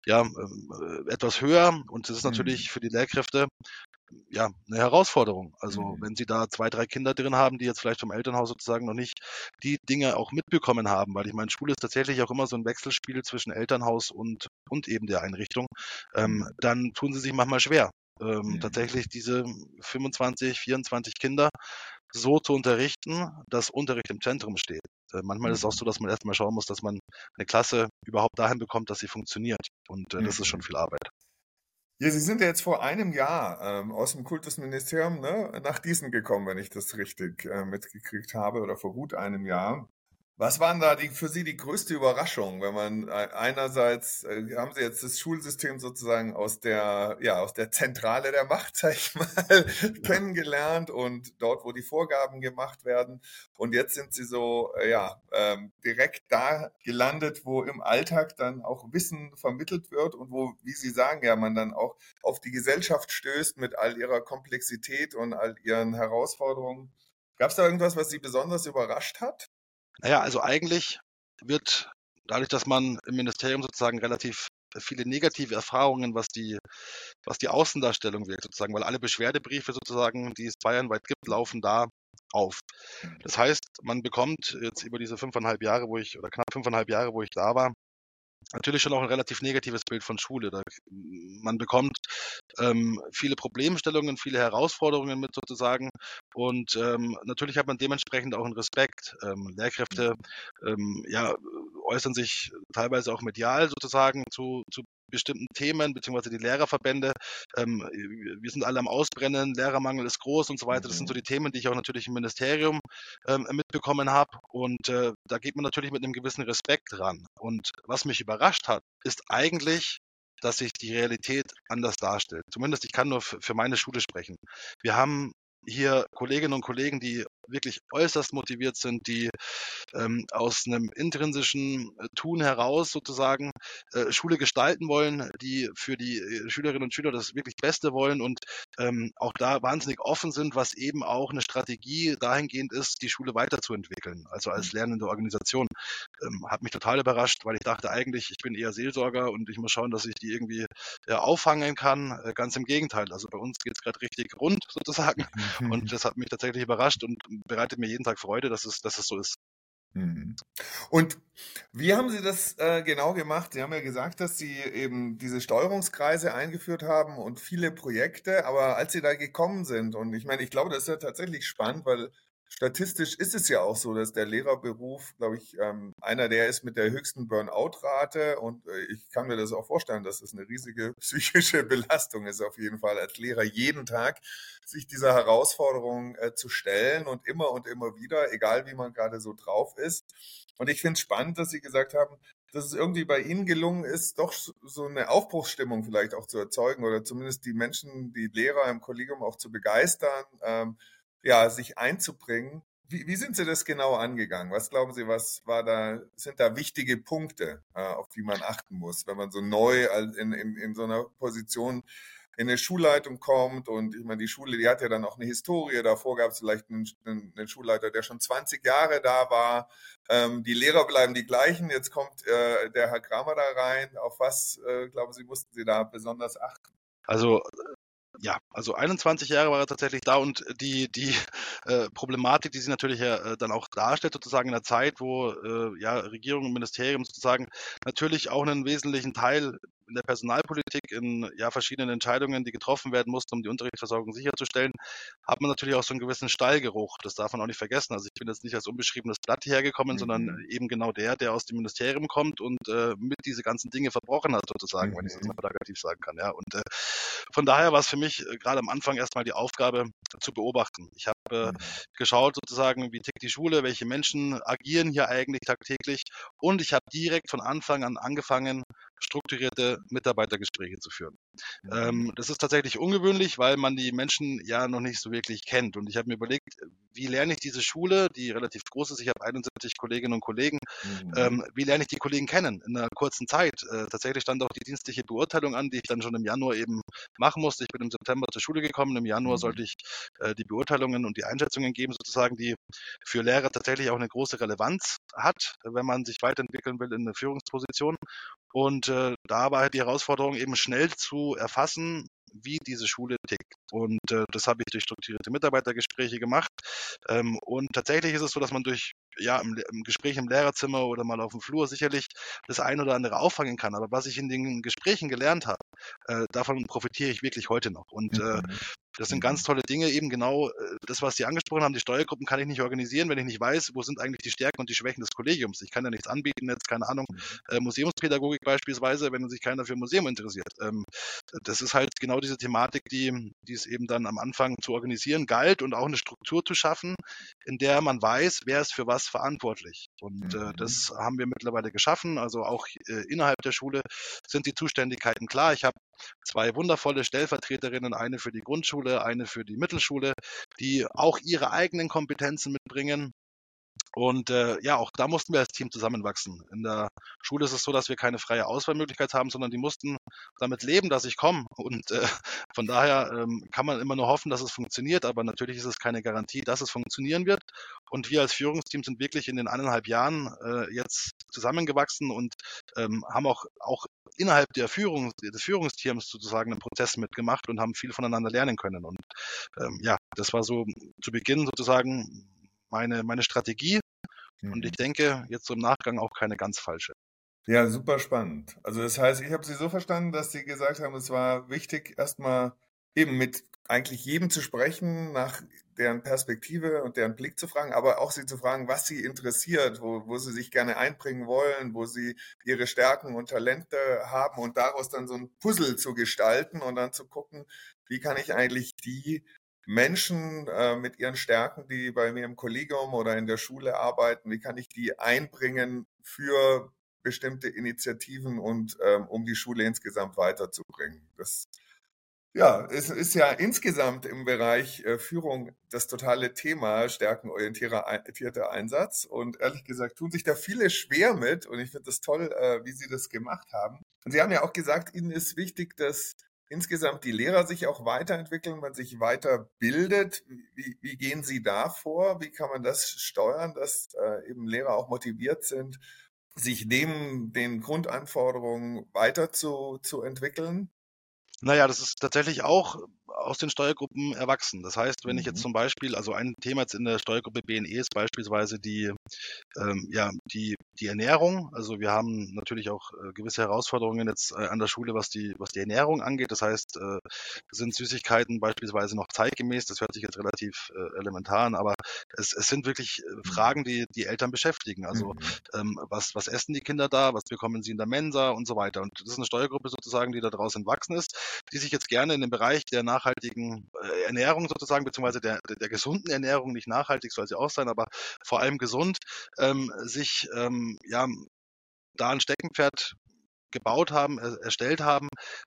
etwas höher. Und das ist natürlich
Mhm.
für die Lehrkräfte ja eine Herausforderung. Also
Mhm.
wenn Sie da 2, 3 Kinder drin haben, die jetzt vielleicht vom Elternhaus sozusagen noch nicht die Dinge auch mitbekommen haben, weil ich meine, Schule ist tatsächlich auch immer so ein Wechselspiel zwischen Elternhaus und eben der Einrichtung,
Mhm.
dann tun sie sich manchmal schwer,
Mhm.
tatsächlich diese 25, 24 Kinder so zu unterrichten, dass Unterricht im Zentrum steht. Manchmal ist es auch
Mhm.
so, dass man erst mal schauen muss, dass man eine Klasse überhaupt dahin bekommt, dass sie funktioniert. Und das ist schon
Mhm.
viel Arbeit.
Ja, Sie sind ja jetzt vor einem Jahr aus dem Kultusministerium, ne, nach Gießen gekommen, wenn ich das richtig mitgekriegt habe, oder vor gut einem Jahr. Was waren da für Sie die größte Überraschung, wenn man einerseits haben Sie jetzt das Schulsystem sozusagen aus der Zentrale der Macht, sag ich mal, kennengelernt und dort, wo die Vorgaben gemacht werden. Und jetzt sind Sie so direkt da gelandet, wo im Alltag dann auch Wissen vermittelt wird und wo, wie Sie sagen, ja, man dann auch auf die Gesellschaft stößt mit all ihrer Komplexität und all ihren Herausforderungen. Gab es da irgendwas, was Sie besonders überrascht hat?
Naja, also eigentlich wird dadurch, dass man im Ministerium sozusagen relativ viele negative Erfahrungen, was die Außendarstellung wirkt sozusagen, weil alle Beschwerdebriefe sozusagen, die es bayernweit gibt, laufen da auf. Das heißt, man bekommt jetzt über diese 5,5 Jahre, oder knapp 5,5 Jahre, wo ich da war, natürlich schon auch ein relativ negatives Bild von Schule. Man bekommt viele Problemstellungen, viele Herausforderungen mit sozusagen. Und natürlich hat man dementsprechend auch einen Respekt. Lehrkräfte äußern sich teilweise auch medial sozusagen zu bestimmten Themen, beziehungsweise die Lehrerverbände. Wir sind alle am Ausbrennen, Lehrermangel ist groß und so weiter. Das sind so
Mhm.
die Themen, die ich auch natürlich im Ministerium mitbekommen habe. Und da geht man natürlich mit einem gewissen Respekt ran. Und was mich überrascht hat, ist eigentlich, dass sich die Realität anders darstellt. Zumindest ich kann nur für meine Schule sprechen. Wir haben hier Kolleginnen und Kollegen, die wirklich äußerst motiviert sind, die aus einem intrinsischen Tun heraus sozusagen Schule gestalten wollen, die für die Schülerinnen und Schüler das wirklich Beste wollen und auch da wahnsinnig offen sind, was eben auch eine Strategie dahingehend ist, die Schule weiterzuentwickeln, also als lernende Organisation. Hat mich total überrascht, weil ich dachte eigentlich, ich bin eher Seelsorger und ich muss schauen, dass ich die irgendwie auffangen kann. Ganz im Gegenteil. Also bei uns geht es gerade richtig rund sozusagen und das hat mich tatsächlich überrascht und bereitet mir jeden Tag Freude, dass es so ist.
Mhm. Und wie haben Sie das genau gemacht? Sie haben ja gesagt, dass Sie eben diese Steuerungskreise eingeführt haben und viele Projekte, aber als Sie da gekommen sind, und ich meine, ich glaube, das ist ja tatsächlich spannend, weil statistisch ist es ja auch so, dass der Lehrerberuf, glaube ich, einer der ist mit der höchsten Burnout-Rate, und ich kann mir das auch vorstellen, dass es eine riesige psychische Belastung ist, auf jeden Fall als Lehrer jeden Tag sich dieser Herausforderung zu stellen und immer wieder, egal wie man gerade so drauf ist. Und ich finde es spannend, dass Sie gesagt haben, dass es irgendwie bei Ihnen gelungen ist, doch so eine Aufbruchsstimmung vielleicht auch zu erzeugen oder zumindest die Menschen, die Lehrer im Kollegium auch zu begeistern, ja, sich einzubringen. Wie sind Sie das genau angegangen? Was glauben Sie, sind da wichtige Punkte, auf die man achten muss, wenn man so neu in so einer Position in eine Schulleitung kommt? Und ich meine, die Schule, die hat ja dann auch eine Historie. Davor gab es vielleicht einen Schulleiter, der schon 20 Jahre da war. Die Lehrer bleiben die gleichen. Jetzt kommt der Herr Kramer da rein. Auf was, glauben Sie, mussten Sie da besonders achten?
Also ja, also 21 Jahre war er tatsächlich da und die Problematik, die sie natürlich ja dann auch darstellt, sozusagen in der Zeit, wo ja Regierung und Ministerium sozusagen natürlich auch einen wesentlichen Teil in der Personalpolitik, in ja verschiedenen Entscheidungen, die getroffen werden mussten, um die Unterrichtsversorgung sicherzustellen, hat man natürlich auch so einen gewissen Stallgeruch. Das darf man auch nicht vergessen. Also ich bin jetzt nicht als unbeschriebenes Blatt hierher gekommen, sondern
Mhm.
eben genau der aus dem Ministerium kommt und mit diese ganzen Dinge verbrochen hat, sozusagen, wenn ich es jetzt mal
Mhm.
plakativ sagen kann. Ja. Und von daher war es für mich gerade am Anfang erstmal die Aufgabe zu beobachten. Ich habe
Mhm.
geschaut sozusagen, wie tickt die Schule, welche Menschen agieren hier eigentlich tagtäglich und ich habe direkt von Anfang an angefangen, strukturierte Mitarbeitergespräche zu führen.
Mhm.
Das ist tatsächlich ungewöhnlich, weil man die Menschen ja noch nicht so wirklich kennt. Und ich habe mir überlegt, wie lerne ich diese Schule, die relativ groß ist, ich habe 71 Kolleginnen und Kollegen,
Mhm.
wie lerne ich die Kollegen kennen in einer kurzen Zeit? Tatsächlich stand auch die dienstliche Beurteilung an, die ich dann schon im Januar eben machen musste. Ich bin im September zur Schule gekommen, im Januar
Mhm.
sollte ich die Beurteilungen und die Einschätzungen geben, sozusagen, die für Lehrer tatsächlich auch eine große Relevanz hat, wenn man sich weiterentwickeln will in eine Führungsposition. Und da war halt die Herausforderung, eben schnell zu erfassen, wie diese Schule tickt. Und das habe ich durch strukturierte Mitarbeitergespräche gemacht. Und tatsächlich ist es so, dass man durch ja, im Gespräch im Lehrerzimmer oder mal auf dem Flur sicherlich das ein oder andere auffangen kann. Aber was ich in den Gesprächen gelernt habe, davon profitiere ich wirklich heute noch. Und
Mhm.
das sind ganz
Mhm.
tolle Dinge, eben genau das, was Sie angesprochen haben. Die Steuergruppen kann ich nicht organisieren, wenn ich nicht weiß, wo sind eigentlich die Stärken und die Schwächen des Kollegiums. Ich kann ja nichts anbieten, jetzt keine Ahnung,
Mhm.
Museumspädagogik beispielsweise, wenn sich keiner für ein Museum interessiert. Das ist halt genau diese Thematik, die es eben dann am Anfang zu organisieren galt und auch eine Struktur zu schaffen, in der man weiß, wer ist für was verantwortlich. Und
Mhm.
das haben wir mittlerweile geschaffen. Also auch innerhalb der Schule sind die Zuständigkeiten klar. Ich habe zwei wundervolle Stellvertreterinnen, eine für die Grundschule, eine für die Mittelschule, die auch ihre eigenen Kompetenzen mitbringen. Und ja, auch da mussten wir als Team zusammenwachsen. In der Schule ist es so, dass wir keine freie Auswahlmöglichkeit haben, sondern die mussten damit leben, dass ich komme. Und von daher kann man immer nur hoffen, dass es funktioniert, aber natürlich ist es keine Garantie, dass es funktionieren wird. Und wir als Führungsteam sind wirklich in den 1,5 Jahren jetzt zusammengewachsen und haben auch innerhalb des Führungsteams sozusagen einen Prozess mitgemacht und haben viel voneinander lernen können. Und ja, das war so zu Beginn sozusagen meine Strategie und ich
Mhm.
denke, jetzt so im Nachgang auch keine ganz falsche.
Ja, super spannend. Also das heißt, ich habe Sie so verstanden, dass Sie gesagt haben, es war wichtig, erstmal eben mit eigentlich jedem zu sprechen, nach deren Perspektive und deren Blick zu fragen, aber auch Sie zu fragen, was Sie interessiert, wo Sie sich gerne einbringen wollen, wo Sie Ihre Stärken und Talente haben und daraus dann so ein Puzzle zu gestalten und dann zu gucken, wie kann ich eigentlich die Menschen mit ihren Stärken, die bei mir im Kollegium oder in der Schule arbeiten, wie kann ich die einbringen für bestimmte Initiativen und um die Schule insgesamt weiterzubringen. Das Ja, es ist ja insgesamt im Bereich Führung das totale Thema stärkenorientierter Einsatz. Und ehrlich gesagt tun sich da viele schwer mit. Und ich finde das toll, wie Sie das gemacht haben. Und Sie haben ja auch gesagt, Ihnen ist wichtig, dass insgesamt die Lehrer sich auch weiterentwickeln, man sich weiterbildet. Wie gehen Sie da vor? Wie kann man das steuern, dass eben Lehrer auch motiviert sind, sich neben den Grundanforderungen zu entwickeln?
Naja, das ist tatsächlich auch aus den Steuergruppen erwachsen. Das heißt, wenn ich jetzt
Mhm.
zum Beispiel, also ein Thema jetzt in der Steuergruppe BNE ist beispielsweise ja, die Ernährung. Also wir haben natürlich auch gewisse Herausforderungen jetzt an der Schule, was die Ernährung angeht. Das heißt, sind Süßigkeiten beispielsweise noch zeitgemäß? Das hört sich jetzt relativ elementar an, aber es sind wirklich
Mhm.
Fragen, die Eltern beschäftigen. Also
Mhm.
was essen die Kinder da? Was bekommen sie in der Mensa und so weiter? Und das ist eine Steuergruppe sozusagen, die daraus entwachsen ist, die sich jetzt gerne in dem Bereich der nachhaltigen Ernährung sozusagen, beziehungsweise der gesunden Ernährung, nicht nachhaltig soll sie auch sein, aber vor allem gesund, sich ja, da ein Steckenpferd gebaut haben, erstellt haben.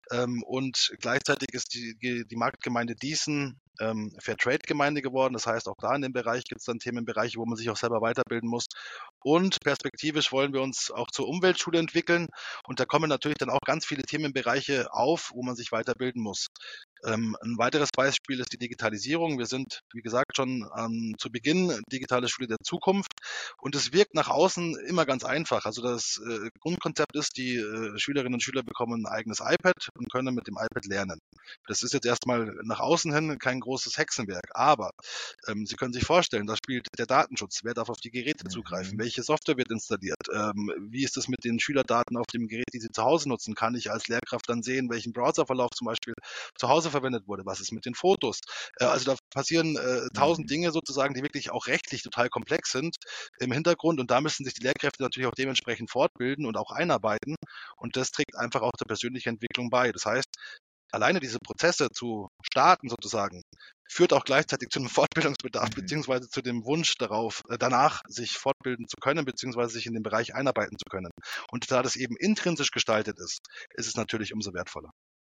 Und gleichzeitig ist die Marktgemeinde Dießen Fairtrade-Gemeinde geworden. Das heißt, auch da in dem Bereich gibt es dann Themenbereiche, wo man sich auch selber weiterbilden muss. Und perspektivisch wollen wir uns auch zur Umweltschule entwickeln. Und da kommen natürlich dann auch ganz viele Themenbereiche auf, wo man sich weiterbilden muss. Ein weiteres Beispiel ist die Digitalisierung. Wir sind, wie gesagt, schon zu Beginn digitale Schule der Zukunft und es wirkt nach außen immer ganz einfach. Also das Grundkonzept ist, die Schülerinnen und Schüler bekommen ein eigenes iPad und können mit dem iPad lernen. Das ist jetzt erstmal nach außen hin kein großes Hexenwerk, aber Sie können sich vorstellen, da spielt der Datenschutz. Wer darf auf die Geräte zugreifen?
Mhm.
Welche Software wird installiert? Wie ist es mit den Schülerdaten auf dem Gerät, die Sie zu Hause nutzen? Kann ich als Lehrkraft dann sehen, welchen Browserverlauf zum Beispiel zu Hause verwendet wurde? Was ist mit den Fotos? Also da passieren tausend
Mhm.
Dinge sozusagen, die wirklich auch rechtlich total komplex sind im Hintergrund und da müssen sich die Lehrkräfte natürlich auch dementsprechend fortbilden und auch einarbeiten und das trägt einfach auch der persönlichen Entwicklung bei. Das heißt, alleine diese Prozesse zu starten sozusagen, führt auch gleichzeitig zu einem Fortbildungsbedarf
Mhm.
beziehungsweise zu dem Wunsch darauf, danach sich fortbilden zu können beziehungsweise sich in dem Bereich einarbeiten zu können. Und da das eben intrinsisch gestaltet ist, ist es natürlich umso wertvoller.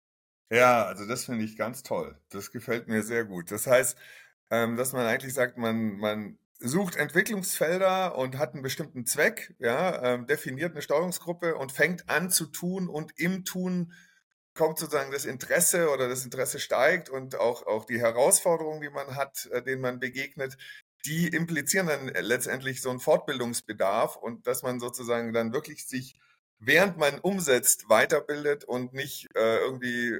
Ja, also das finde ich ganz toll. Das gefällt mir sehr gut. Das heißt, dass man eigentlich sagt, man sucht Entwicklungsfelder und hat einen bestimmten Zweck, ja, definiert eine Steuerungsgruppe und fängt an zu tun und im Tun kommt sozusagen das Interesse oder das Interesse steigt und auch die Herausforderungen, die man hat, denen man begegnet, die implizieren dann letztendlich so einen Fortbildungsbedarf und dass man sozusagen dann wirklich sich, während man umsetzt, weiterbildet und nicht irgendwie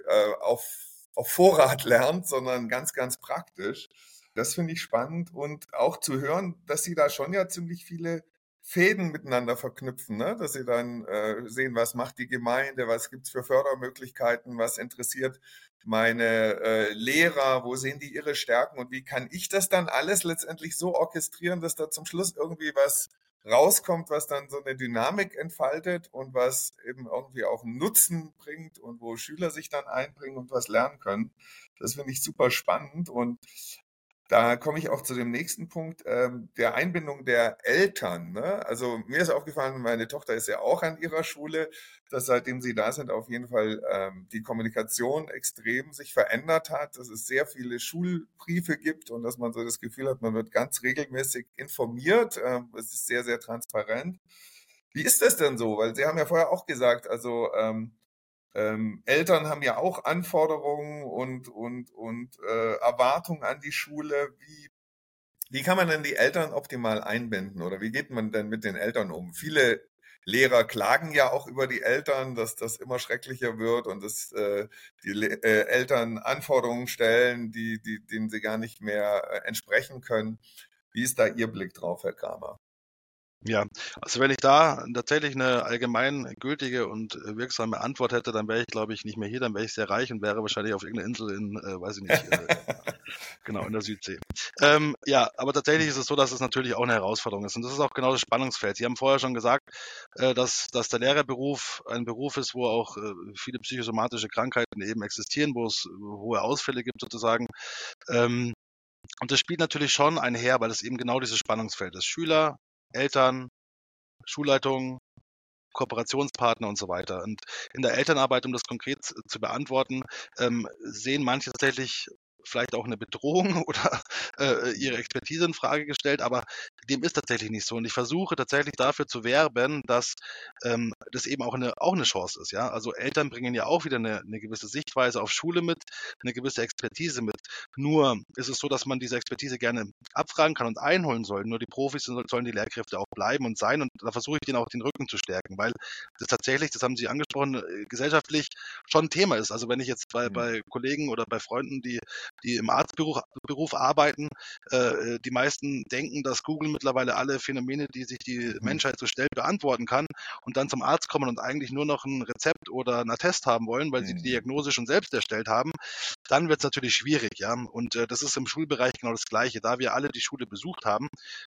auf Vorrat lernt, sondern ganz, ganz praktisch. Das finde ich spannend und auch zu hören, dass Sie da schon ja ziemlich viele Fäden miteinander verknüpfen, ne? Dass sie dann sehen, was macht die Gemeinde, was gibt's für Fördermöglichkeiten, was interessiert meine Lehrer, wo sehen die ihre Stärken und wie kann ich das dann alles letztendlich so orchestrieren, dass da zum Schluss irgendwie was rauskommt, was dann so eine Dynamik entfaltet und was eben irgendwie auch einen Nutzen bringt und wo Schüler sich dann einbringen und was lernen können. Das finde ich super spannend und da komme ich auch zu dem nächsten Punkt, der Einbindung der Eltern. Ne? Also mir ist aufgefallen, meine Tochter ist ja auch an ihrer Schule, dass seitdem sie da sind, auf jeden Fall die Kommunikation extrem sich verändert hat, dass es sehr viele Schulbriefe gibt und dass man so das Gefühl hat, man wird ganz regelmäßig informiert. Es ist sehr, sehr transparent. Wie ist das denn so? Weil Sie haben ja vorher auch gesagt, also Eltern haben ja auch Anforderungen und Erwartungen an die Schule. Wie kann man denn die Eltern optimal einbinden oder wie geht man denn mit den Eltern um? Viele Lehrer klagen ja auch über die Eltern, dass das immer schrecklicher wird und dass Eltern Anforderungen stellen, denen sie gar nicht mehr entsprechen können. Wie ist da Ihr Blick drauf, Herr Kramer?
Ja, also wenn ich da tatsächlich eine allgemein gültige und wirksame Antwort hätte, dann wäre ich, glaube ich, nicht mehr hier, dann wäre ich sehr reich und wäre wahrscheinlich auf irgendeiner Insel in, weiß ich nicht, genau, in der Südsee. Ja, aber tatsächlich ist es so, dass es natürlich auch eine Herausforderung ist. Und das ist auch genau das Spannungsfeld. Sie haben vorher schon gesagt, dass der Lehrerberuf ein Beruf ist, wo auch viele psychosomatische Krankheiten eben existieren, wo es hohe Ausfälle gibt sozusagen. Ähm, und das spielt natürlich schon einher, weil es eben genau dieses Spannungsfeld ist. Schüler, Eltern, Schulleitung, Kooperationspartner und so weiter. Und in der Elternarbeit, um das konkret zu beantworten, sehen manche tatsächlich vielleicht auch eine Bedrohung oder ihre Expertise in Frage gestellt, aber dem ist tatsächlich nicht so. Und ich versuche tatsächlich dafür zu werben, dass das eben auch eine Chance ist. Ja? Also Eltern bringen ja auch wieder eine gewisse Sichtweise auf Schule mit, eine gewisse Expertise mit. Nur ist es so, dass man diese Expertise gerne abfragen kann und einholen soll. Nur die Profis sollen die Lehrkräfte auch bleiben und sein. Und da versuche ich denen auch den Rücken zu stärken, weil das tatsächlich, das haben Sie angesprochen, gesellschaftlich schon ein Thema ist. Also wenn ich jetzt bei Kollegen oder bei Freunden, die im Arztberuf arbeiten, die meisten denken, dass Google mittlerweile alle Phänomene, die sich die Menschheit so stellt, beantworten kann und dann zum Arzt kommen und eigentlich nur noch ein Rezept oder einen Attest haben wollen, weil sie die Diagnose schon selbst erstellt haben, dann wird es natürlich schwierig, ja. Und das ist im Schulbereich genau das Gleiche. Da wir alle die Schule besucht haben,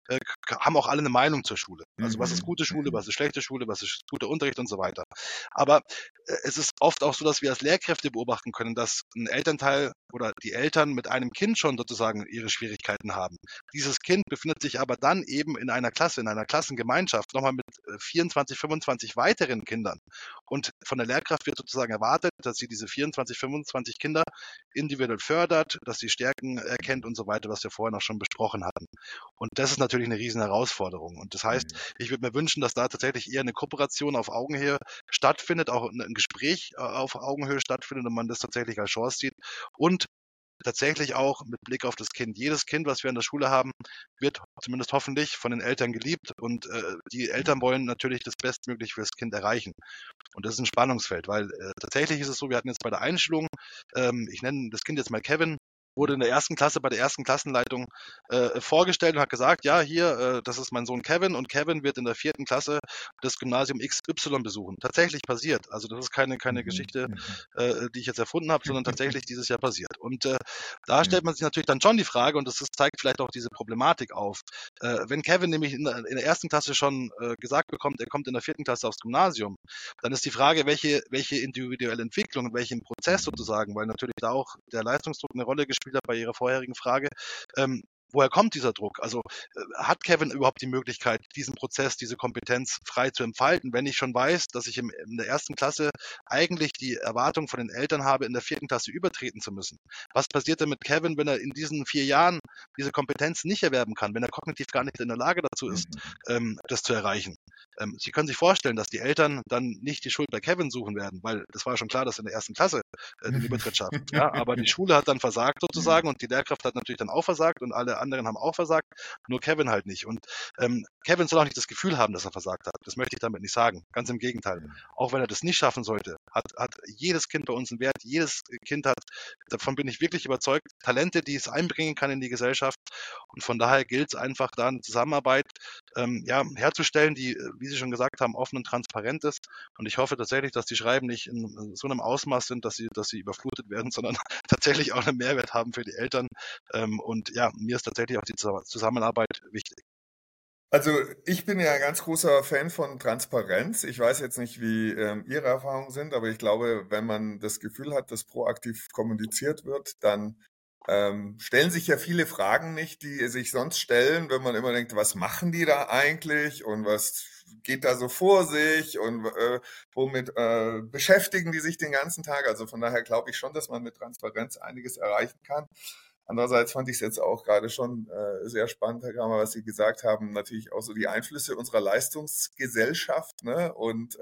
haben auch alle eine Meinung zur Schule. Also was ist gute Schule, was ist schlechte Schule, was ist guter Unterricht und so weiter. Aber es ist oft auch so, dass wir als Lehrkräfte beobachten können, dass ein Elternteil oder die Eltern mit einem Kind schon sozusagen ihre Schwierigkeiten haben. Dieses Kind befindet sich aber dann eben in einer Klasse, in einer Klassengemeinschaft, nochmal mit 24, 25 weiteren Kindern. Und von der Lehrkraft wird sozusagen erwartet, dass sie diese 24, 25 Kinder individuell fördert, dass sie Stärken erkennt und so weiter, was wir vorher noch schon besprochen hatten. Und das ist natürlich eine riesen Herausforderung. Und das heißt, ich würde mir wünschen, dass da tatsächlich eher eine Kooperation auf Augenhöhe stattfindet, auch ein Gespräch auf Augenhöhe stattfindet und man das tatsächlich als Chance sieht. Und tatsächlich auch mit Blick auf das Kind. Jedes Kind, was wir in der Schule haben, wird zumindest hoffentlich von den Eltern geliebt und die Eltern wollen natürlich das Bestmögliche für das Kind erreichen. Und das ist ein Spannungsfeld, weil tatsächlich ist es so, wir hatten jetzt bei der Einschulung, ich nenne das Kind jetzt mal Kevin, wurde in der ersten Klasse bei der ersten Klassenleitung vorgestellt und hat gesagt, ja, hier, das ist mein Sohn Kevin und Kevin wird in der 4. Klasse das Gymnasium XY besuchen. Tatsächlich passiert. Also das ist keine Geschichte, die ich jetzt erfunden habe, sondern tatsächlich dieses Jahr passiert. Und da stellt man sich natürlich dann schon die Frage, und das zeigt vielleicht auch diese Problematik auf, wenn Kevin nämlich in der ersten Klasse schon gesagt bekommt, er kommt in der 4. Klasse aufs Gymnasium, dann ist die Frage, welche individuelle Entwicklung, welchen Prozess sozusagen, weil natürlich da auch der Leistungsdruck eine Rolle gespielt hat bei Ihrer vorherigen Frage. Woher kommt dieser Druck? Also hat Kevin überhaupt die Möglichkeit, diesen Prozess, diese Kompetenz frei zu entfalten, wenn ich schon weiß, dass ich in der ersten Klasse eigentlich die Erwartung von den Eltern habe, in der 4. Klasse übertreten zu müssen? Was passiert denn mit Kevin, wenn er in diesen 4 Jahren diese Kompetenz nicht erwerben kann, wenn er kognitiv gar nicht in der Lage dazu ist, das zu erreichen? Sie können sich vorstellen, dass die Eltern dann nicht die Schuld bei Kevin suchen werden, weil das war schon klar, dass er in der ersten Klasse den Übertritt schafft. Ja, aber die Schule hat dann versagt sozusagen und die Lehrkraft hat natürlich dann auch versagt und alle anderen haben auch versagt, nur Kevin halt nicht. Und Kevin soll auch nicht das Gefühl haben, dass er versagt hat. Das möchte ich damit nicht sagen. Ganz im Gegenteil. Auch wenn er das nicht schaffen sollte, hat jedes Kind bei uns einen Wert. Jedes Kind hat, davon bin ich wirklich überzeugt, Talente, die es einbringen kann in die Gesellschaft. Und von daher gilt es einfach, da eine Zusammenarbeit herzustellen, die, wie Sie schon gesagt haben, offen und transparent ist. Und ich hoffe tatsächlich, dass die Schreiben nicht in so einem Ausmaß sind, dass sie überflutet werden, sondern tatsächlich auch einen Mehrwert haben für die Eltern. Und ja, mir ist tatsächlich auch die Zusammenarbeit wichtig.
Also ich bin ja ein ganz großer Fan von Transparenz. Ich weiß jetzt nicht, wie Ihre Erfahrungen sind, aber ich glaube, wenn man das Gefühl hat, dass proaktiv kommuniziert wird, dann stellen sich ja viele Fragen nicht, die sich sonst stellen, wenn man immer denkt, was machen die da eigentlich und was geht da so vor sich und womit beschäftigen die sich den ganzen Tag. Also von daher glaube ich schon, dass man mit Transparenz einiges erreichen kann. Andererseits fand ich es jetzt auch gerade schon sehr spannend, Herr Kramer, was Sie gesagt haben, natürlich auch so die Einflüsse unserer Leistungsgesellschaft, ne? Und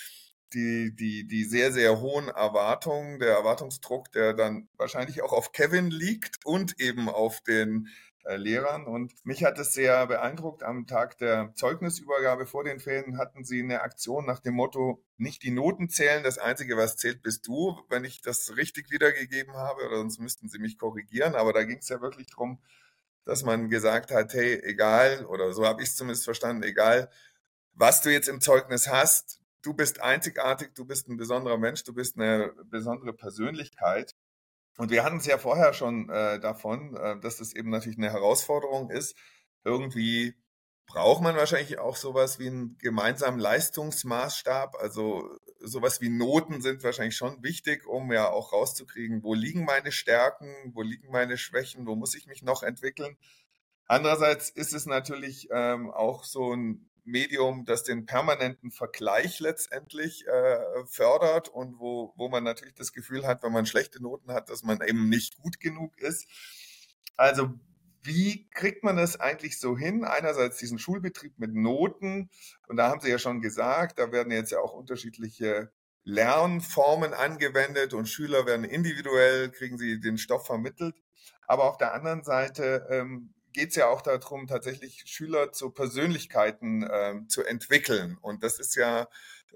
die sehr, sehr hohen Erwartungen, der Erwartungsdruck, der dann wahrscheinlich auch auf Kevin liegt und eben auf den Lehrern. Und mich hat es sehr beeindruckt, am Tag der Zeugnisübergabe vor den Ferien hatten sie eine Aktion nach dem Motto, nicht die Noten zählen, das Einzige, was zählt, bist du, wenn ich das richtig wiedergegeben habe, oder sonst müssten sie mich korrigieren. Aber da ging es ja wirklich darum, dass man gesagt hat, hey, egal, oder so habe ich es zumindest verstanden, egal, was du jetzt im Zeugnis hast, du bist einzigartig, du bist ein besonderer Mensch, du bist eine besondere Persönlichkeit. Und wir hatten es ja vorher schon davon, dass das eben natürlich eine Herausforderung ist. Irgendwie braucht man wahrscheinlich auch sowas wie einen gemeinsamen Leistungsmaßstab. Also sowas wie Noten sind wahrscheinlich schon wichtig, um ja auch rauszukriegen, wo liegen meine Stärken, wo liegen meine Schwächen, wo muss ich mich noch entwickeln. Andererseits ist es natürlich auch so ein Medium, das den permanenten Vergleich letztendlich fördert und wo man natürlich das Gefühl hat, wenn man schlechte Noten hat, dass man eben nicht gut genug ist. Also wie kriegt man das eigentlich so hin? Einerseits diesen Schulbetrieb mit Noten, und da haben Sie ja schon gesagt, da werden jetzt ja auch unterschiedliche Lernformen angewendet und Schüler werden individuell, kriegen sie den Stoff vermittelt. Aber auf der anderen Seite geht es ja auch darum, tatsächlich Schüler zu Persönlichkeiten zu entwickeln. Und das ist ja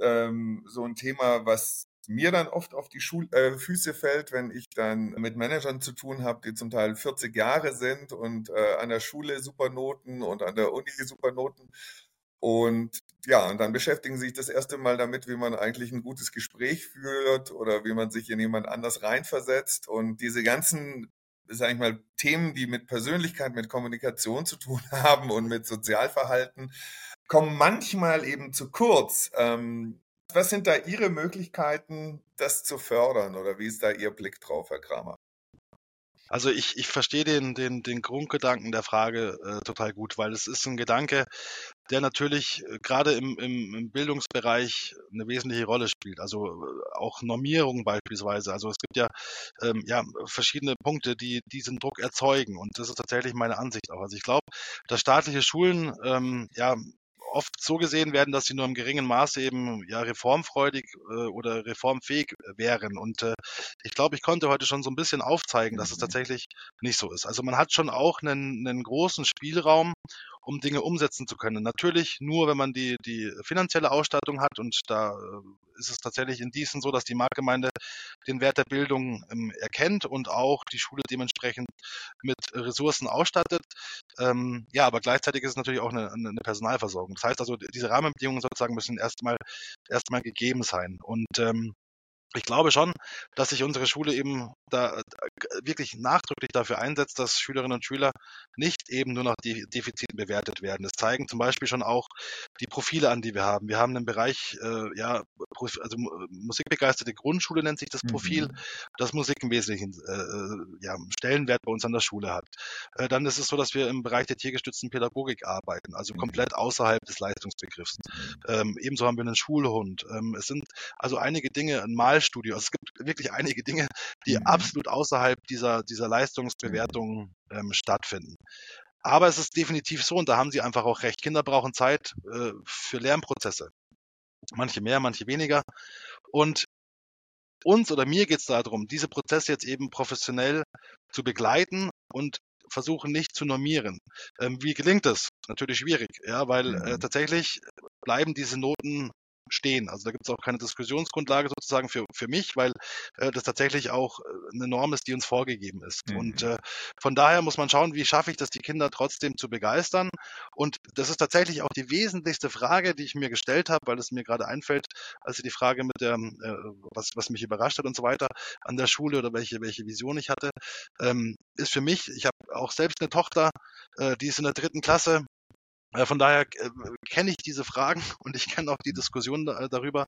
so ein Thema, was mir dann oft auf die Füße fällt, wenn ich dann mit Managern zu tun habe, die zum Teil 40 Jahre sind und an der Schule Supernoten und an der Uni Supernoten. Und ja, und dann beschäftigen sie sich das erste Mal damit, wie man eigentlich ein gutes Gespräch führt oder wie man sich in jemand anders reinversetzt. Und diese ganzen, sag ich mal, Themen, die mit Persönlichkeit, mit Kommunikation zu tun haben und mit Sozialverhalten, kommen manchmal eben zu kurz. Was sind da Ihre Möglichkeiten, das zu fördern, oder wie ist da Ihr Blick drauf, Herr Kramer?
Also ich verstehe den Grundgedanken der Frage total gut, weil es ist ein Gedanke, der natürlich gerade im Bildungsbereich eine wesentliche Rolle spielt. Also auch Normierung beispielsweise. Also es gibt ja verschiedene Punkte, die diesen Druck erzeugen. Und das ist tatsächlich meine Ansicht auch. Also ich glaube, dass staatliche Schulen ja oft so gesehen werden, dass sie nur im geringen Maße eben ja reformfreudig oder reformfähig wären. Und ich glaube, ich konnte heute schon so ein bisschen aufzeigen, dass es tatsächlich nicht so ist. Also man hat schon auch einen großen Spielraum, um Dinge umsetzen zu können. Natürlich nur, wenn man die finanzielle Ausstattung hat, und da ist es tatsächlich in Diesen so, dass die Marktgemeinde den Wert der Bildung erkennt und auch die Schule dementsprechend mit Ressourcen ausstattet. Ja, aber gleichzeitig ist es natürlich auch eine Personalversorgung. Das heißt also, diese Rahmenbedingungen sozusagen müssen erstmal gegeben sein. Und ich glaube schon, dass sich unsere Schule eben da wirklich nachdrücklich dafür einsetzt, dass Schülerinnen und Schüler nicht eben nur nach Defiziten bewertet werden. Das zeigen zum Beispiel schon auch die Profile an, die wir haben. Wir haben einen Bereich, also musikbegeisterte Grundschule nennt sich das Profil, das Musik im Wesentlichen Stellenwert bei uns an der Schule hat. Dann ist es so, dass wir im Bereich der tiergestützten Pädagogik arbeiten, also komplett außerhalb des Leistungsbegriffs. Ebenso haben wir einen Schulhund. Es sind also einige Dinge, ein Malstudio. Also es gibt wirklich einige Dinge, die absolut außerhalb dieser Leistungsbewertung stattfinden. Aber es ist definitiv so, und da haben Sie einfach auch recht, Kinder brauchen Zeit für Lernprozesse. Manche mehr, manche weniger. Und uns oder mir geht es darum, diese Prozesse jetzt eben professionell zu begleiten und versuchen nicht zu normieren. Wie gelingt das? Natürlich schwierig, ja, weil tatsächlich bleiben diese Noten stehen. Also da gibt es auch keine Diskussionsgrundlage sozusagen für mich, weil das tatsächlich auch eine Norm ist, die uns vorgegeben ist. Und von daher muss man schauen, wie schaffe ich das, die Kinder trotzdem zu begeistern. Und das ist tatsächlich auch die wesentlichste Frage, die ich mir gestellt habe, weil es mir gerade einfällt, als Sie die Frage mit der, was mich überrascht hat und so weiter, an der Schule oder welche Vision ich hatte, ist für mich, ich habe auch selbst eine Tochter, die ist in der 3. Klasse. Von daher kenne ich diese Fragen und ich kenne auch die Diskussion darüber.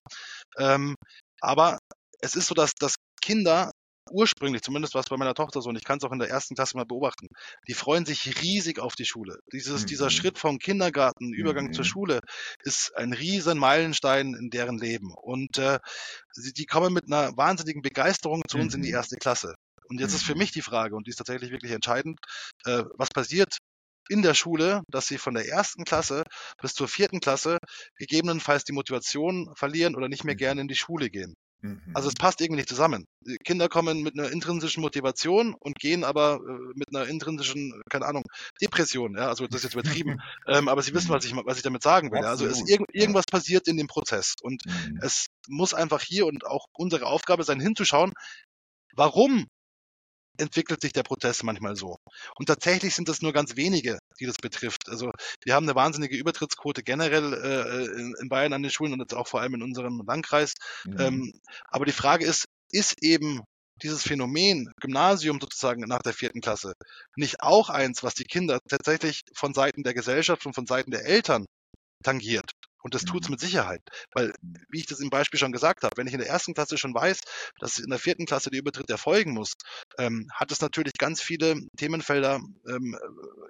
Aber es ist so, dass Kinder ursprünglich, zumindest war es bei meiner Tochter so, und ich kann es auch in der 1. Klasse mal beobachten, die freuen sich riesig auf die Schule. Dieser Schritt vom Kindergarten, Übergang zur Schule, ist ein riesen Meilenstein in deren Leben. Und die kommen mit einer wahnsinnigen Begeisterung zu uns in die 1. Klasse. Und jetzt ist für mich die Frage, und die ist tatsächlich wirklich entscheidend, was passiert in der Schule, dass sie von der 1. Klasse bis zur 4. Klasse gegebenenfalls die Motivation verlieren oder nicht mehr gerne in die Schule gehen. Also es passt irgendwie nicht zusammen. Die Kinder kommen mit einer intrinsischen Motivation und gehen aber mit einer intrinsischen, keine Ahnung, Depression. Ja? Also das ist jetzt übertrieben, aber Sie wissen, was ich damit sagen will. Ja? Also irgendwas passiert in dem Prozess und es muss einfach hier und auch unsere Aufgabe sein, hinzuschauen, warum entwickelt sich der Prozess manchmal so. Und tatsächlich sind es nur ganz wenige, die das betrifft. Also wir haben eine wahnsinnige Übertrittsquote generell in Bayern an den Schulen und jetzt auch vor allem in unserem Landkreis. Aber die Frage ist eben dieses Phänomen Gymnasium sozusagen nach der 4. Klasse nicht auch eins, was die Kinder tatsächlich von Seiten der Gesellschaft und von Seiten der Eltern tangiert? Und das tut es mit Sicherheit, weil, wie ich das im Beispiel schon gesagt habe, wenn ich in der 1. Klasse schon weiß, dass in der 4. Klasse der Übertritt erfolgen muss, hat es natürlich ganz viele Themenfelder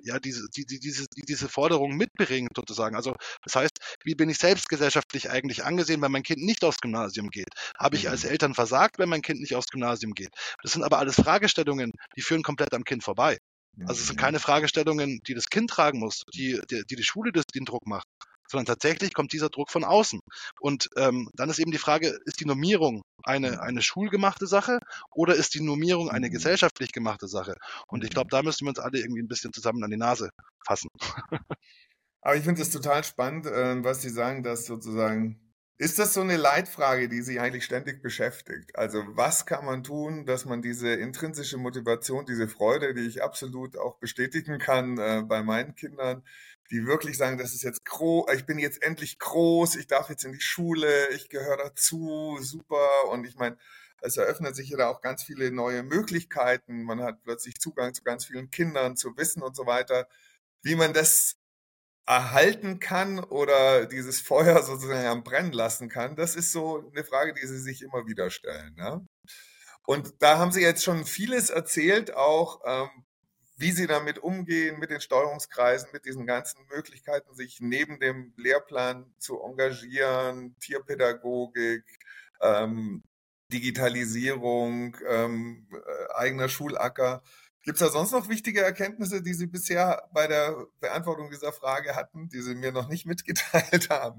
diese Forderung mitbringen sozusagen. Also das heißt, wie bin ich selbst gesellschaftlich eigentlich angesehen, wenn mein Kind nicht aufs Gymnasium geht? Habe ich als Eltern versagt, wenn mein Kind nicht aufs Gymnasium geht? Das sind aber alles Fragestellungen, die führen komplett am Kind vorbei. Also es sind keine Fragestellungen, die das Kind tragen muss, die Schule den Druck macht, sondern tatsächlich kommt dieser Druck von außen. Und dann ist eben die Frage, ist die Normierung eine schulgemachte Sache oder ist die Normierung eine gesellschaftlich gemachte Sache? Und ich glaube, da müssen wir uns alle irgendwie ein bisschen zusammen an die Nase fassen.
Aber ich finde es total spannend, was Sie sagen, dass sozusagen, ist das so eine Leitfrage, die Sie eigentlich ständig beschäftigt? Also was kann man tun, dass man diese intrinsische Motivation, diese Freude, die ich absolut auch bestätigen kann bei meinen Kindern, die wirklich sagen, das ist jetzt groß, ich bin jetzt endlich groß, ich darf jetzt in die Schule, ich gehöre dazu, super. Und ich meine, es eröffnen sich ja da auch ganz viele neue Möglichkeiten. Man hat plötzlich Zugang zu ganz vielen Kindern, zu Wissen und so weiter. Wie man das erhalten kann oder dieses Feuer sozusagen am Brennen lassen kann, das ist so eine Frage, die Sie sich immer wieder stellen. Ne? Und da haben Sie jetzt schon vieles erzählt, auch wie Sie damit umgehen, mit den Steuerungskreisen, mit diesen ganzen Möglichkeiten, sich neben dem Lehrplan zu engagieren, Tierpädagogik, Digitalisierung, eigener Schulacker. Gibt es da sonst noch wichtige Erkenntnisse, die Sie bisher bei der Beantwortung dieser Frage hatten, die Sie mir noch nicht mitgeteilt haben?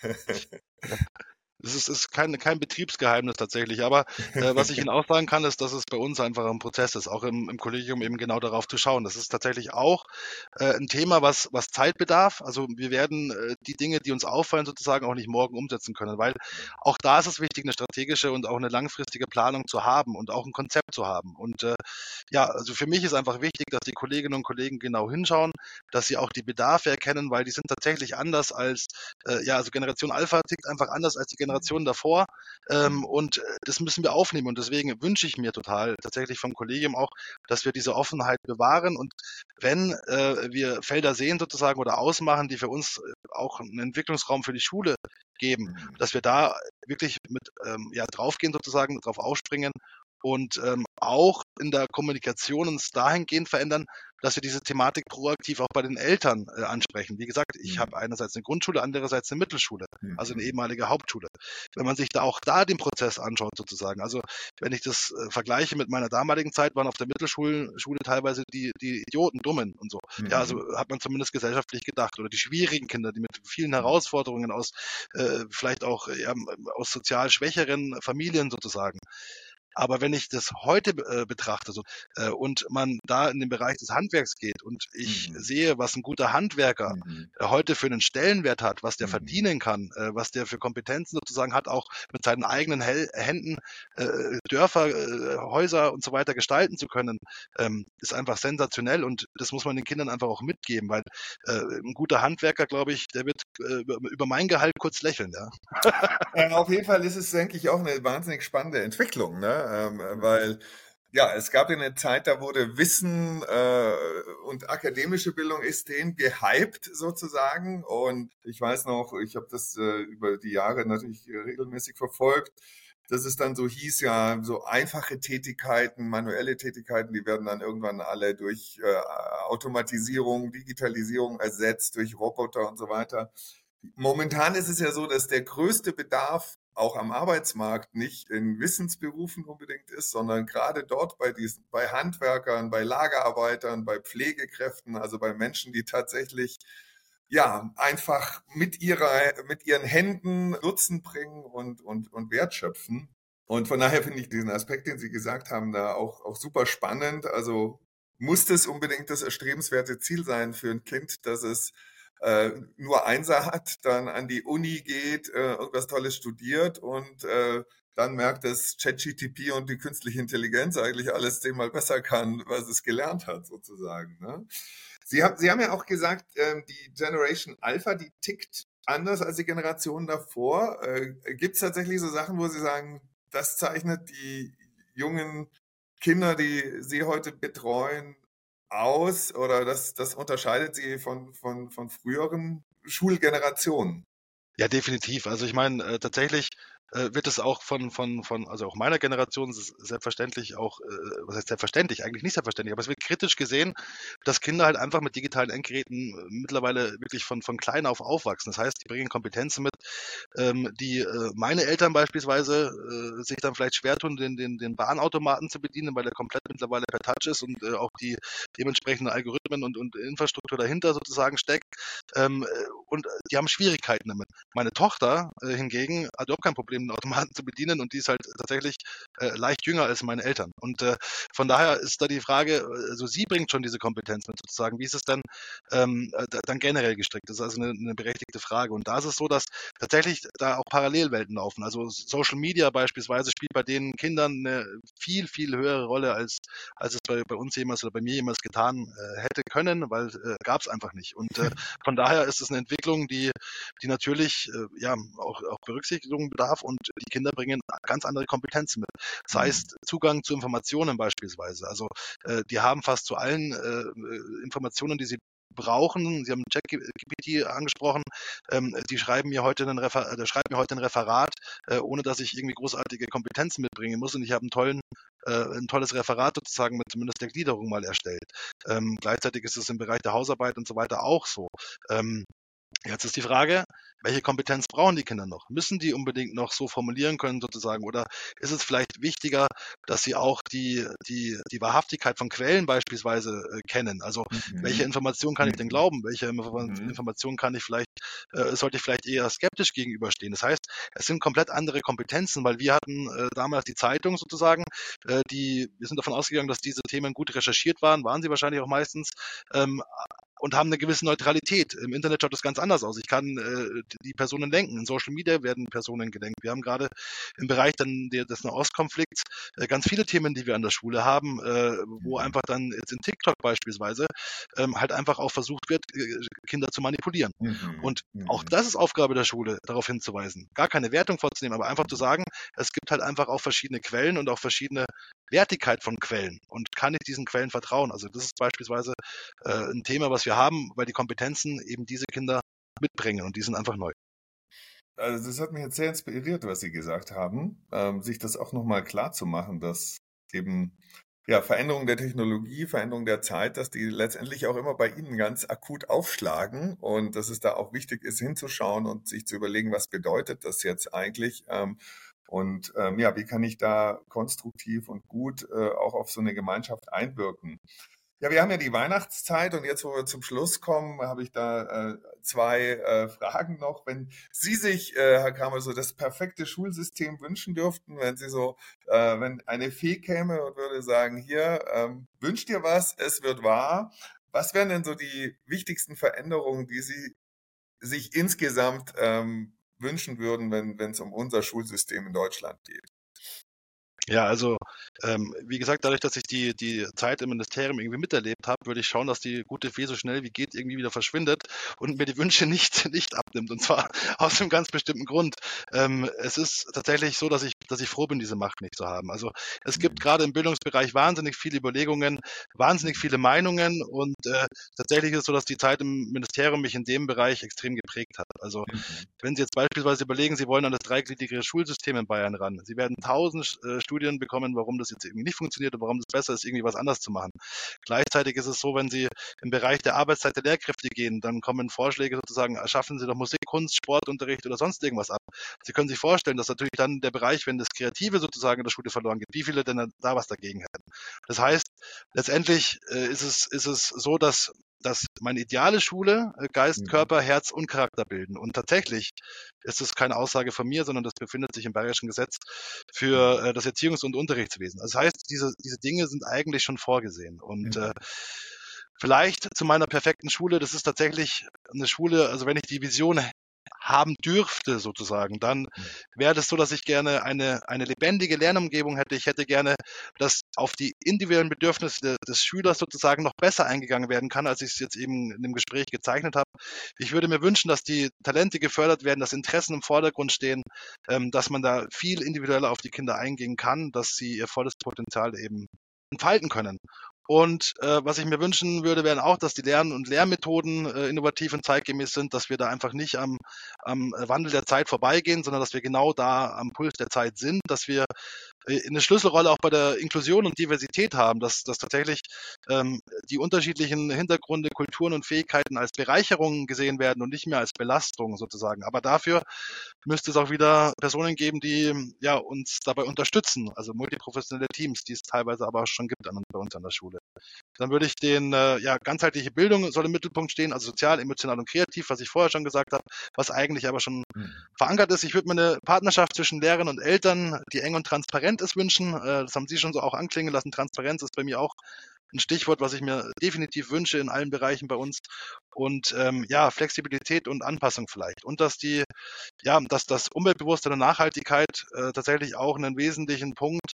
Es ist kein Betriebsgeheimnis tatsächlich, aber was ich Ihnen auch sagen kann, ist, dass es bei uns einfach ein Prozess ist, auch im Kollegium eben genau darauf zu schauen. Das ist tatsächlich auch ein Thema, was Zeit bedarf. Also wir werden die Dinge, die uns auffallen, sozusagen auch nicht morgen umsetzen können, weil auch da ist es wichtig, eine strategische und auch eine langfristige Planung zu haben und auch ein Konzept zu haben. Und ja, also für mich ist einfach wichtig, dass die Kolleginnen und Kollegen genau hinschauen, dass sie auch die Bedarfe erkennen, weil die sind tatsächlich anders als, also Generation Alpha tickt einfach anders als die Generation davor. Und das müssen wir aufnehmen. Und deswegen wünsche ich mir total tatsächlich vom Kollegium auch, dass wir diese Offenheit bewahren. Und wenn wir Felder sehen sozusagen oder ausmachen, die für uns auch einen Entwicklungsraum für die Schule geben, dass wir da wirklich mit draufgehen sozusagen, drauf aufspringen und auch in der Kommunikation uns dahingehend verändern, dass wir diese Thematik proaktiv auch bei den Eltern ansprechen. Wie gesagt, ich habe einerseits eine Grundschule, andererseits eine Mittelschule, also eine ehemalige Hauptschule. Wenn man sich da auch den Prozess anschaut sozusagen, also wenn ich das vergleiche mit meiner damaligen Zeit, waren auf der Mittelschule teilweise die Idioten, Dummen und so. Ja, also hat man zumindest gesellschaftlich gedacht. Oder die schwierigen Kinder, die mit vielen Herausforderungen aus vielleicht auch aus sozial schwächeren Familien sozusagen. Aber wenn ich das heute betrachte und man da in den Bereich des Handwerks geht und ich sehe, was ein guter Handwerker heute für einen Stellenwert hat, was der verdienen kann, was der für Kompetenzen sozusagen hat, auch mit seinen eigenen Händen Dörfer, Häuser und so weiter gestalten zu können, ist einfach sensationell und das muss man den Kindern einfach auch mitgeben, weil ein guter Handwerker, glaube ich, der wird über mein Gehalt kurz lächeln. Ja.
Auf jeden Fall ist es, denke ich, auch eine wahnsinnig spannende Entwicklung, ne? Weil ja, es gab eine Zeit, da wurde Wissen und akademische Bildung extrem gehypt sozusagen. Und ich weiß noch, ich habe das über die Jahre natürlich regelmäßig verfolgt, dass es dann so hieß, ja, so einfache Tätigkeiten, manuelle Tätigkeiten, die werden dann irgendwann alle durch Automatisierung, Digitalisierung ersetzt, durch Roboter und so weiter. Momentan ist es ja so, dass der größte Bedarf auch am Arbeitsmarkt nicht in Wissensberufen unbedingt ist, sondern gerade dort bei Handwerkern, bei Lagerarbeitern, bei Pflegekräften, also bei Menschen, die tatsächlich ja einfach mit ihren Händen Nutzen bringen und Wert schöpfen. Und von daher finde ich diesen Aspekt, den Sie gesagt haben, da auch super spannend. Also muss das unbedingt das erstrebenswerte Ziel sein für ein Kind, dass es nur Einser hat, dann an die Uni geht, irgendwas Tolles studiert und dann merkt, dass ChatGPT und die künstliche Intelligenz eigentlich alles zehnmal besser kann, was es gelernt hat, sozusagen. Ne? Sie haben ja auch gesagt, die Generation Alpha, die tickt anders als die Generation davor. Gibt es tatsächlich so Sachen, wo Sie sagen, das zeichnet die jungen Kinder, die Sie heute betreuen, aus oder das unterscheidet sie von früheren Schulgenerationen?
Ja, definitiv. Also ich meine, tatsächlich wird es auch also auch meiner Generation selbstverständlich auch, was heißt selbstverständlich, eigentlich nicht selbstverständlich, aber es wird kritisch gesehen, dass Kinder halt einfach mit digitalen Endgeräten mittlerweile wirklich von klein auf aufwachsen. Das heißt, die bringen Kompetenzen mit, die meine Eltern beispielsweise sich dann vielleicht schwer tun, den Bahnautomaten zu bedienen, weil der komplett mittlerweile per Touch ist und auch die dementsprechenden Algorithmen und Infrastruktur dahinter sozusagen steckt. Und die haben Schwierigkeiten damit. Meine Tochter hingegen hat überhaupt kein Problem, den Automaten zu bedienen, und die ist halt tatsächlich leicht jünger als meine Eltern. Und von daher ist da die Frage, also sie bringt schon diese Kompetenz mit sozusagen. Wie ist es dann dann generell gestrickt? Das ist also eine berechtigte Frage. Und da ist es so, dass tatsächlich da auch Parallelwelten laufen. Also Social Media beispielsweise spielt bei den Kindern eine viel, viel höhere Rolle, als es bei uns jemals oder bei mir jemals getan hätte können, weil gab es einfach nicht. Und von daher ist es eine Entwicklung, die natürlich ja auch Berücksichtigung bedarf, und die Kinder bringen ganz andere Kompetenzen mit. Das heißt, Zugang zu Informationen beispielsweise. Also die haben fast zu allen Informationen, die sie brauchen. Sie haben ChatGPT angesprochen. Die schreiben mir heute ein Referat, ohne dass ich irgendwie großartige Kompetenzen mitbringen muss. Und ich habe ein tolles Referat sozusagen mit zumindest der Gliederung mal erstellt. Gleichzeitig ist es im Bereich der Hausarbeit und so weiter auch so. Jetzt ist die Frage, welche Kompetenz brauchen die Kinder noch? Müssen die unbedingt noch so formulieren können sozusagen? Oder ist es vielleicht wichtiger, dass sie auch die Wahrhaftigkeit von Quellen beispielsweise kennen? Also welche Informationen kann ich denn glauben? Welche Informationen kann ich sollte ich vielleicht eher skeptisch gegenüberstehen? Das heißt, es sind komplett andere Kompetenzen, weil wir hatten damals die Zeitung sozusagen, wir sind davon ausgegangen, dass diese Themen gut recherchiert waren sie wahrscheinlich auch meistens, und haben eine gewisse Neutralität. Im Internet schaut das ganz anders aus. Ich kann die Personen lenken. In Social Media werden Personen gelenkt. Wir haben gerade im Bereich des Nahostkonflikts ganz viele Themen, die wir an der Schule haben, wo einfach dann jetzt in TikTok beispielsweise halt einfach auch versucht wird, Kinder zu manipulieren. Und auch das ist Aufgabe der Schule, darauf hinzuweisen. Gar keine Wertung vorzunehmen, aber einfach zu sagen, es gibt halt einfach auch verschiedene Quellen und auch verschiedene Wertigkeit von Quellen. Und kann ich diesen Quellen vertrauen? Also das ist beispielsweise ein Thema, was wir haben, weil die Kompetenzen eben diese Kinder mitbringen, und die sind einfach neu.
Also das hat mich jetzt sehr inspiriert, was Sie gesagt haben, sich das auch nochmal klar zu machen, dass eben ja, Veränderung der Technologie, Veränderung der Zeit, dass die letztendlich auch immer bei Ihnen ganz akut aufschlagen, und dass es da auch wichtig ist, hinzuschauen und sich zu überlegen, was bedeutet das jetzt eigentlich, und ja, wie kann ich da konstruktiv und gut auch auf so eine Gemeinschaft einwirken. Ja, wir haben ja die Weihnachtszeit, und jetzt, wo wir zum Schluss kommen, habe ich da zwei Fragen noch. Wenn Sie sich, Herr Kramer, so das perfekte Schulsystem wünschen dürften, wenn eine Fee käme und würde sagen, hier, wünsch dir was, es wird wahr. Was wären denn so die wichtigsten Veränderungen, die Sie sich insgesamt wünschen würden, wenn es um unser Schulsystem in Deutschland geht?
Ja, also wie gesagt, dadurch, dass ich die Zeit im Ministerium irgendwie miterlebt habe, würde ich schauen, dass die gute Fee so schnell wie geht irgendwie wieder verschwindet und mir die Wünsche nicht abnimmt. Und zwar aus einem ganz bestimmten Grund. Es ist tatsächlich so, dass ich froh bin, diese Macht nicht zu haben. Also es gibt gerade im Bildungsbereich wahnsinnig viele Überlegungen, wahnsinnig viele Meinungen, und tatsächlich ist es so, dass die Zeit im Ministerium mich in dem Bereich extrem geprägt hat. Also wenn Sie jetzt beispielsweise überlegen, Sie wollen an das dreigliedrige Schulsystem in Bayern ran, Sie werden 1000 Studien bekommen, warum das jetzt irgendwie nicht funktioniert und warum es besser ist, irgendwie was anders zu machen. Gleichzeitig ist es so, wenn Sie im Bereich der Arbeitszeit der Lehrkräfte gehen, dann kommen Vorschläge sozusagen, erschaffen Sie doch Musik, Kunst, Sportunterricht oder sonst irgendwas ab. Sie können sich vorstellen, dass natürlich dann der Bereich, wenn das Kreative sozusagen in der Schule verloren geht, wie viele denn da was dagegen hätten. Das heißt, letztendlich ist es so, dass meine ideale Schule Geist, Körper, Herz und Charakter bilden. Und tatsächlich ist es keine Aussage von mir, sondern das befindet sich im Bayerischen Gesetz für das Erziehungs- und Unterrichtswesen. Also das heißt, diese Dinge sind eigentlich schon vorgesehen. Und vielleicht zu meiner perfekten Schule, das ist tatsächlich eine Schule, also wenn ich die Vision haben dürfte sozusagen, dann wäre das so, dass ich gerne eine lebendige Lernumgebung hätte. Ich hätte gerne, dass auf die individuellen Bedürfnisse des Schülers sozusagen noch besser eingegangen werden kann, als ich es jetzt eben in dem Gespräch gezeichnet habe. Ich würde mir wünschen, dass die Talente gefördert werden, dass Interessen im Vordergrund stehen, dass man da viel individueller auf die Kinder eingehen kann, dass sie ihr volles Potenzial eben entfalten können. Und was ich mir wünschen würde, wären auch, dass die Lern- und Lehrmethoden innovativ und zeitgemäß sind, dass wir da einfach nicht am Wandel der Zeit vorbeigehen, sondern dass wir genau da am Puls der Zeit sind, dass wir eine Schlüsselrolle auch bei der Inklusion und Diversität haben, dass tatsächlich die unterschiedlichen Hintergründe, Kulturen und Fähigkeiten als Bereicherung gesehen werden und nicht mehr als Belastung sozusagen. Aber dafür müsste es auch wieder Personen geben, die ja uns dabei unterstützen, also multiprofessionelle Teams, die es teilweise aber auch schon gibt bei uns an der Schule. Dann würde ich ganzheitliche Bildung soll im Mittelpunkt stehen, also sozial, emotional und kreativ, was ich vorher schon gesagt habe, was eigentlich aber schon verankert ist. Ich würde mir eine Partnerschaft zwischen Lehrern und Eltern, die eng und transparent ist, wünschen. Das haben Sie schon so auch anklingen lassen. Transparenz ist bei mir auch ein Stichwort, was ich mir definitiv wünsche in allen Bereichen bei uns. Und Flexibilität und Anpassung vielleicht. Und dass das Umweltbewusstsein und Nachhaltigkeit tatsächlich auch einen wesentlichen Punkt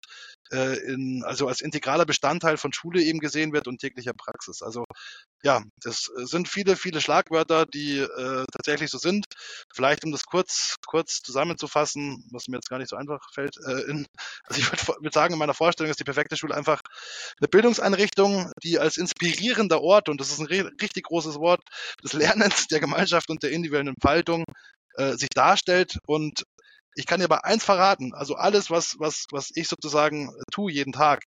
also als integraler Bestandteil von Schule eben gesehen wird und täglicher Praxis. Also ja, das sind viele, viele Schlagwörter, die tatsächlich so sind. Vielleicht, um das kurz zusammenzufassen, was mir jetzt gar nicht so einfach fällt. Also ich würde sagen, in meiner Vorstellung ist die perfekte Schule einfach eine Bildungseinrichtung, die als inspirierender Ort, und das ist ein richtig großes Wort, des Lernens, der Gemeinschaft und der individuellen Entfaltung sich darstellt. Und ich kann dir aber eins verraten, also alles, was ich sozusagen tue jeden Tag,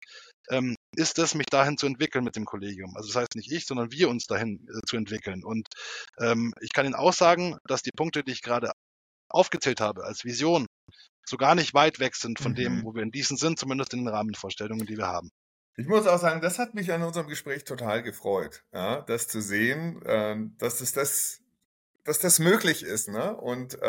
ist es, mich dahin zu entwickeln mit dem Kollegium. Also das heißt nicht ich, sondern wir uns dahin zu entwickeln. Und ich kann Ihnen auch sagen, dass die Punkte, die ich gerade aufgezählt habe als Vision, so gar nicht weit weg sind von dem, wo wir in diesen sind, zumindest in den Rahmenvorstellungen, die wir haben.
Ich muss auch sagen, das hat mich an unserem Gespräch total gefreut, ja, das zu sehen, dass das möglich ist, ne? Und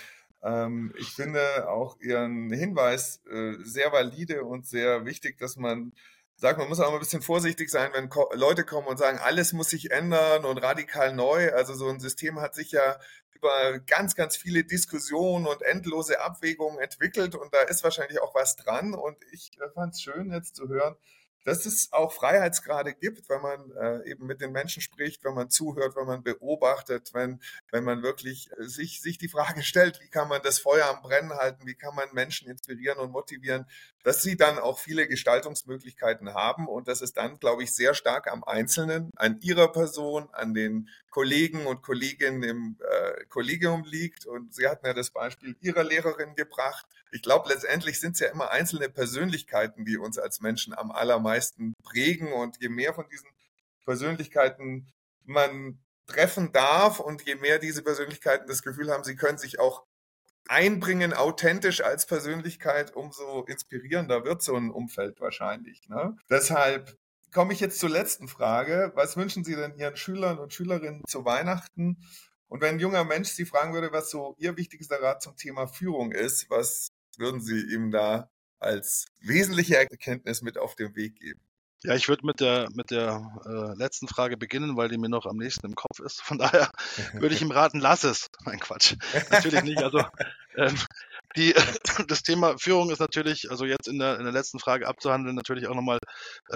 ich finde auch Ihren Hinweis sehr valide und sehr wichtig, dass man sagt, man muss auch mal ein bisschen vorsichtig sein, wenn Leute kommen und sagen, alles muss sich ändern und radikal neu. Also so ein System hat sich ja über ganz, ganz viele Diskussionen und endlose Abwägungen entwickelt und da ist wahrscheinlich auch was dran. Und ich fand es schön, jetzt zu hören, dass es auch Freiheitsgrade gibt, wenn man eben mit den Menschen spricht, wenn man zuhört, wenn man beobachtet, wenn man wirklich sich die Frage stellt, wie kann man das Feuer am Brennen halten, wie kann man Menschen inspirieren und motivieren, dass sie dann auch viele Gestaltungsmöglichkeiten haben und dass es dann, glaube ich, sehr stark am Einzelnen, an ihrer Person, an den Kollegen und Kolleginnen im Kollegium liegt. Und Sie hatten ja das Beispiel Ihrer Lehrerin gebracht. Ich glaube, letztendlich sind es ja immer einzelne Persönlichkeiten, die uns als Menschen am allermeisten prägen. Und je mehr von diesen Persönlichkeiten man treffen darf und je mehr diese Persönlichkeiten das Gefühl haben, sie können sich auch einbringen, authentisch als Persönlichkeit, umso inspirierender wird so ein Umfeld wahrscheinlich. Ne? Deshalb komme ich jetzt zur letzten Frage. Was wünschen Sie denn Ihren Schülern und Schülerinnen zu Weihnachten? Und wenn ein junger Mensch Sie fragen würde, was so Ihr wichtigster Rat zum Thema Führung ist, was würden Sie ihm da als wesentliche Erkenntnis mit auf den Weg geben?
Ja, ich würde mit der letzten Frage beginnen, weil die mir noch am nächsten im Kopf ist. Von daher würde ich ihm raten, lass es. Nein, Quatsch. Natürlich nicht. Also ähm, die, das Thema Führung ist natürlich, also jetzt in der letzten Frage abzuhandeln, natürlich auch nochmal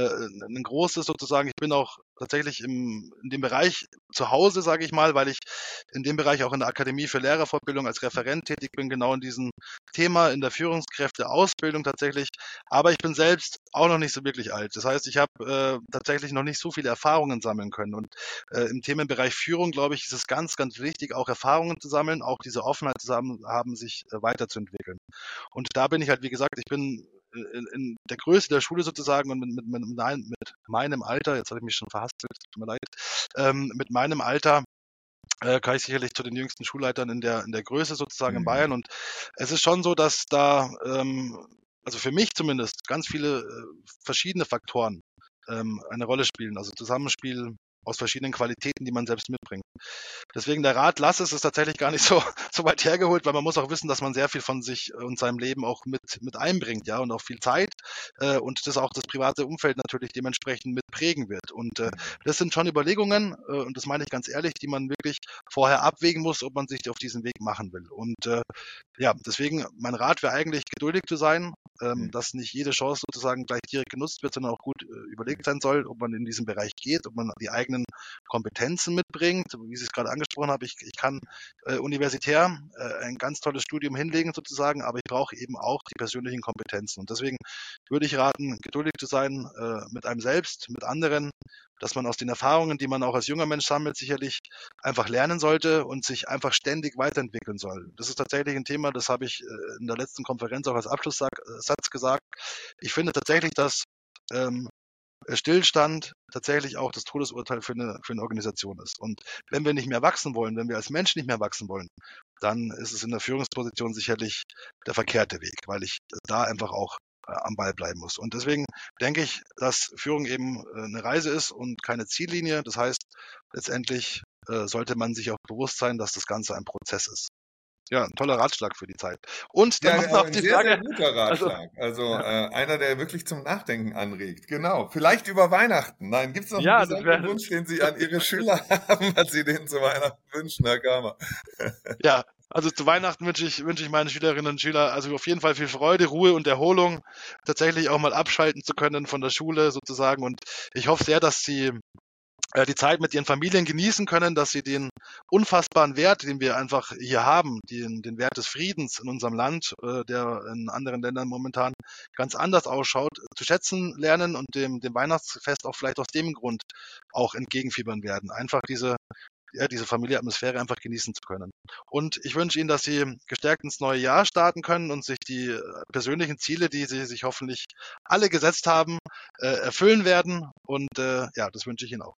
ein großes sozusagen. Ich bin auch tatsächlich in dem Bereich zu Hause, sage ich mal, weil ich in dem Bereich auch in der Akademie für Lehrerfortbildung als Referent tätig bin, genau in diesem Thema, in der Führungskräfteausbildung tatsächlich. Aber ich bin selbst auch noch nicht so wirklich alt. Das heißt, ich habe tatsächlich noch nicht so viele Erfahrungen sammeln können. Und im Themenbereich Führung, glaube ich, ist es ganz, ganz wichtig, auch Erfahrungen zu sammeln, auch diese Offenheit zu haben, sich weiterzuentwickeln. Und da bin ich halt, wie gesagt, ich bin in der Größe der Schule sozusagen und mit meinem Alter, jetzt habe ich mich schon verhaspelt, tut mir leid, mit meinem Alter kann ich sicherlich zu den jüngsten Schulleitern in der Größe sozusagen in Bayern. Und es ist schon so, dass da, also für mich zumindest, ganz viele verschiedene Faktoren eine Rolle spielen. Also Zusammenspiel aus verschiedenen Qualitäten, die man selbst mitbringt. Deswegen der Rat, lass es, ist tatsächlich gar nicht so weit hergeholt, weil man muss auch wissen, dass man sehr viel von sich und seinem Leben auch mit einbringt, ja, und auch viel Zeit und das auch das private Umfeld natürlich dementsprechend mit prägen wird. Und das sind schon Überlegungen, und das meine ich ganz ehrlich, die man wirklich vorher abwägen muss, ob man sich auf diesen Weg machen will. Und ja, deswegen mein Rat wäre eigentlich, geduldig zu sein, dass nicht jede Chance sozusagen gleich direkt genutzt wird, sondern auch gut überlegt sein soll, ob man in diesem Bereich geht, ob man die eigenen eigenen Kompetenzen mitbringt. Wie Sie es gerade angesprochen haben, ich kann universitär ein ganz tolles Studium hinlegen sozusagen, aber ich brauche eben auch die persönlichen Kompetenzen. Und deswegen würde ich raten, geduldig zu sein mit einem selbst, mit anderen, dass man aus den Erfahrungen, die man auch als junger Mensch sammelt, sicherlich einfach lernen sollte und sich einfach ständig weiterentwickeln soll. Das ist tatsächlich ein Thema, das habe ich in der letzten Konferenz auch als Abschlusssatz gesagt. Ich finde tatsächlich, dass Stillstand tatsächlich auch das Todesurteil für eine Organisation ist. Und wenn wir nicht mehr wachsen wollen, wenn wir als Mensch nicht mehr wachsen wollen, dann ist es in der Führungsposition sicherlich der verkehrte Weg, weil ich da einfach auch am Ball bleiben muss. Und deswegen denke ich, dass Führung eben eine Reise ist und keine Ziellinie. Das heißt, letztendlich sollte man sich auch bewusst sein, dass das Ganze ein Prozess ist. Ja, ein toller Ratschlag für die Zeit. Und dann
Ja,
noch
ein
die
sehr, sehr
Frage,
guter
also
Ratschlag. Also einer, der wirklich zum Nachdenken anregt. Genau. Vielleicht über Weihnachten. Nein, gibt es noch einen
ja, das
besonderen
wäre
Wunsch, den Sie an Ihre Schüler haben, was Sie denen zu Weihnachten wünschen, Herr Kramer?
ja, also zu Weihnachten wünsche ich meinen Schülerinnen und Schülern also auf jeden Fall viel Freude, Ruhe und Erholung, tatsächlich auch mal abschalten zu können von der Schule sozusagen. Und ich hoffe sehr, dass sie die Zeit mit ihren Familien genießen können, dass sie den unfassbaren Wert, den wir einfach hier haben, den Wert des Friedens in unserem Land, der in anderen Ländern momentan ganz anders ausschaut, zu schätzen lernen und dem Weihnachtsfest auch vielleicht aus dem Grund auch entgegenfiebern werden. Einfach diese Familienatmosphäre einfach genießen zu können. Und ich wünsche Ihnen, dass Sie gestärkt ins neue Jahr starten können und sich die persönlichen Ziele, die Sie sich hoffentlich alle gesetzt haben, erfüllen werden. Und ja, das wünsche ich Ihnen auch.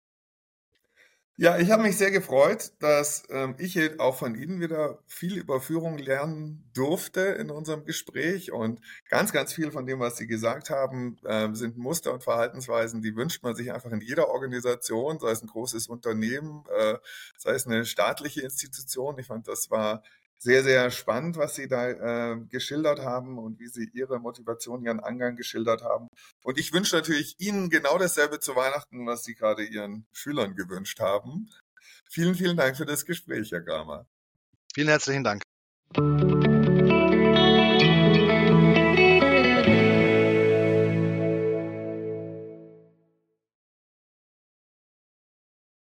Ja, ich habe mich sehr gefreut, dass ich jetzt auch von Ihnen wieder viel über Führung lernen durfte in unserem Gespräch und ganz, ganz viel von dem, was Sie gesagt haben, sind Muster und Verhaltensweisen, die wünscht man sich einfach in jeder Organisation, sei es ein großes Unternehmen, sei es eine staatliche Institution. Ich fand, das war sehr, sehr spannend, was Sie da geschildert haben und wie Sie Ihre Motivation, Ihren Angang geschildert haben. Und ich wünsche natürlich Ihnen genau dasselbe zu Weihnachten, was Sie gerade Ihren Schülern gewünscht haben. Vielen, vielen Dank für das Gespräch, Herr Kramer.
Vielen herzlichen Dank.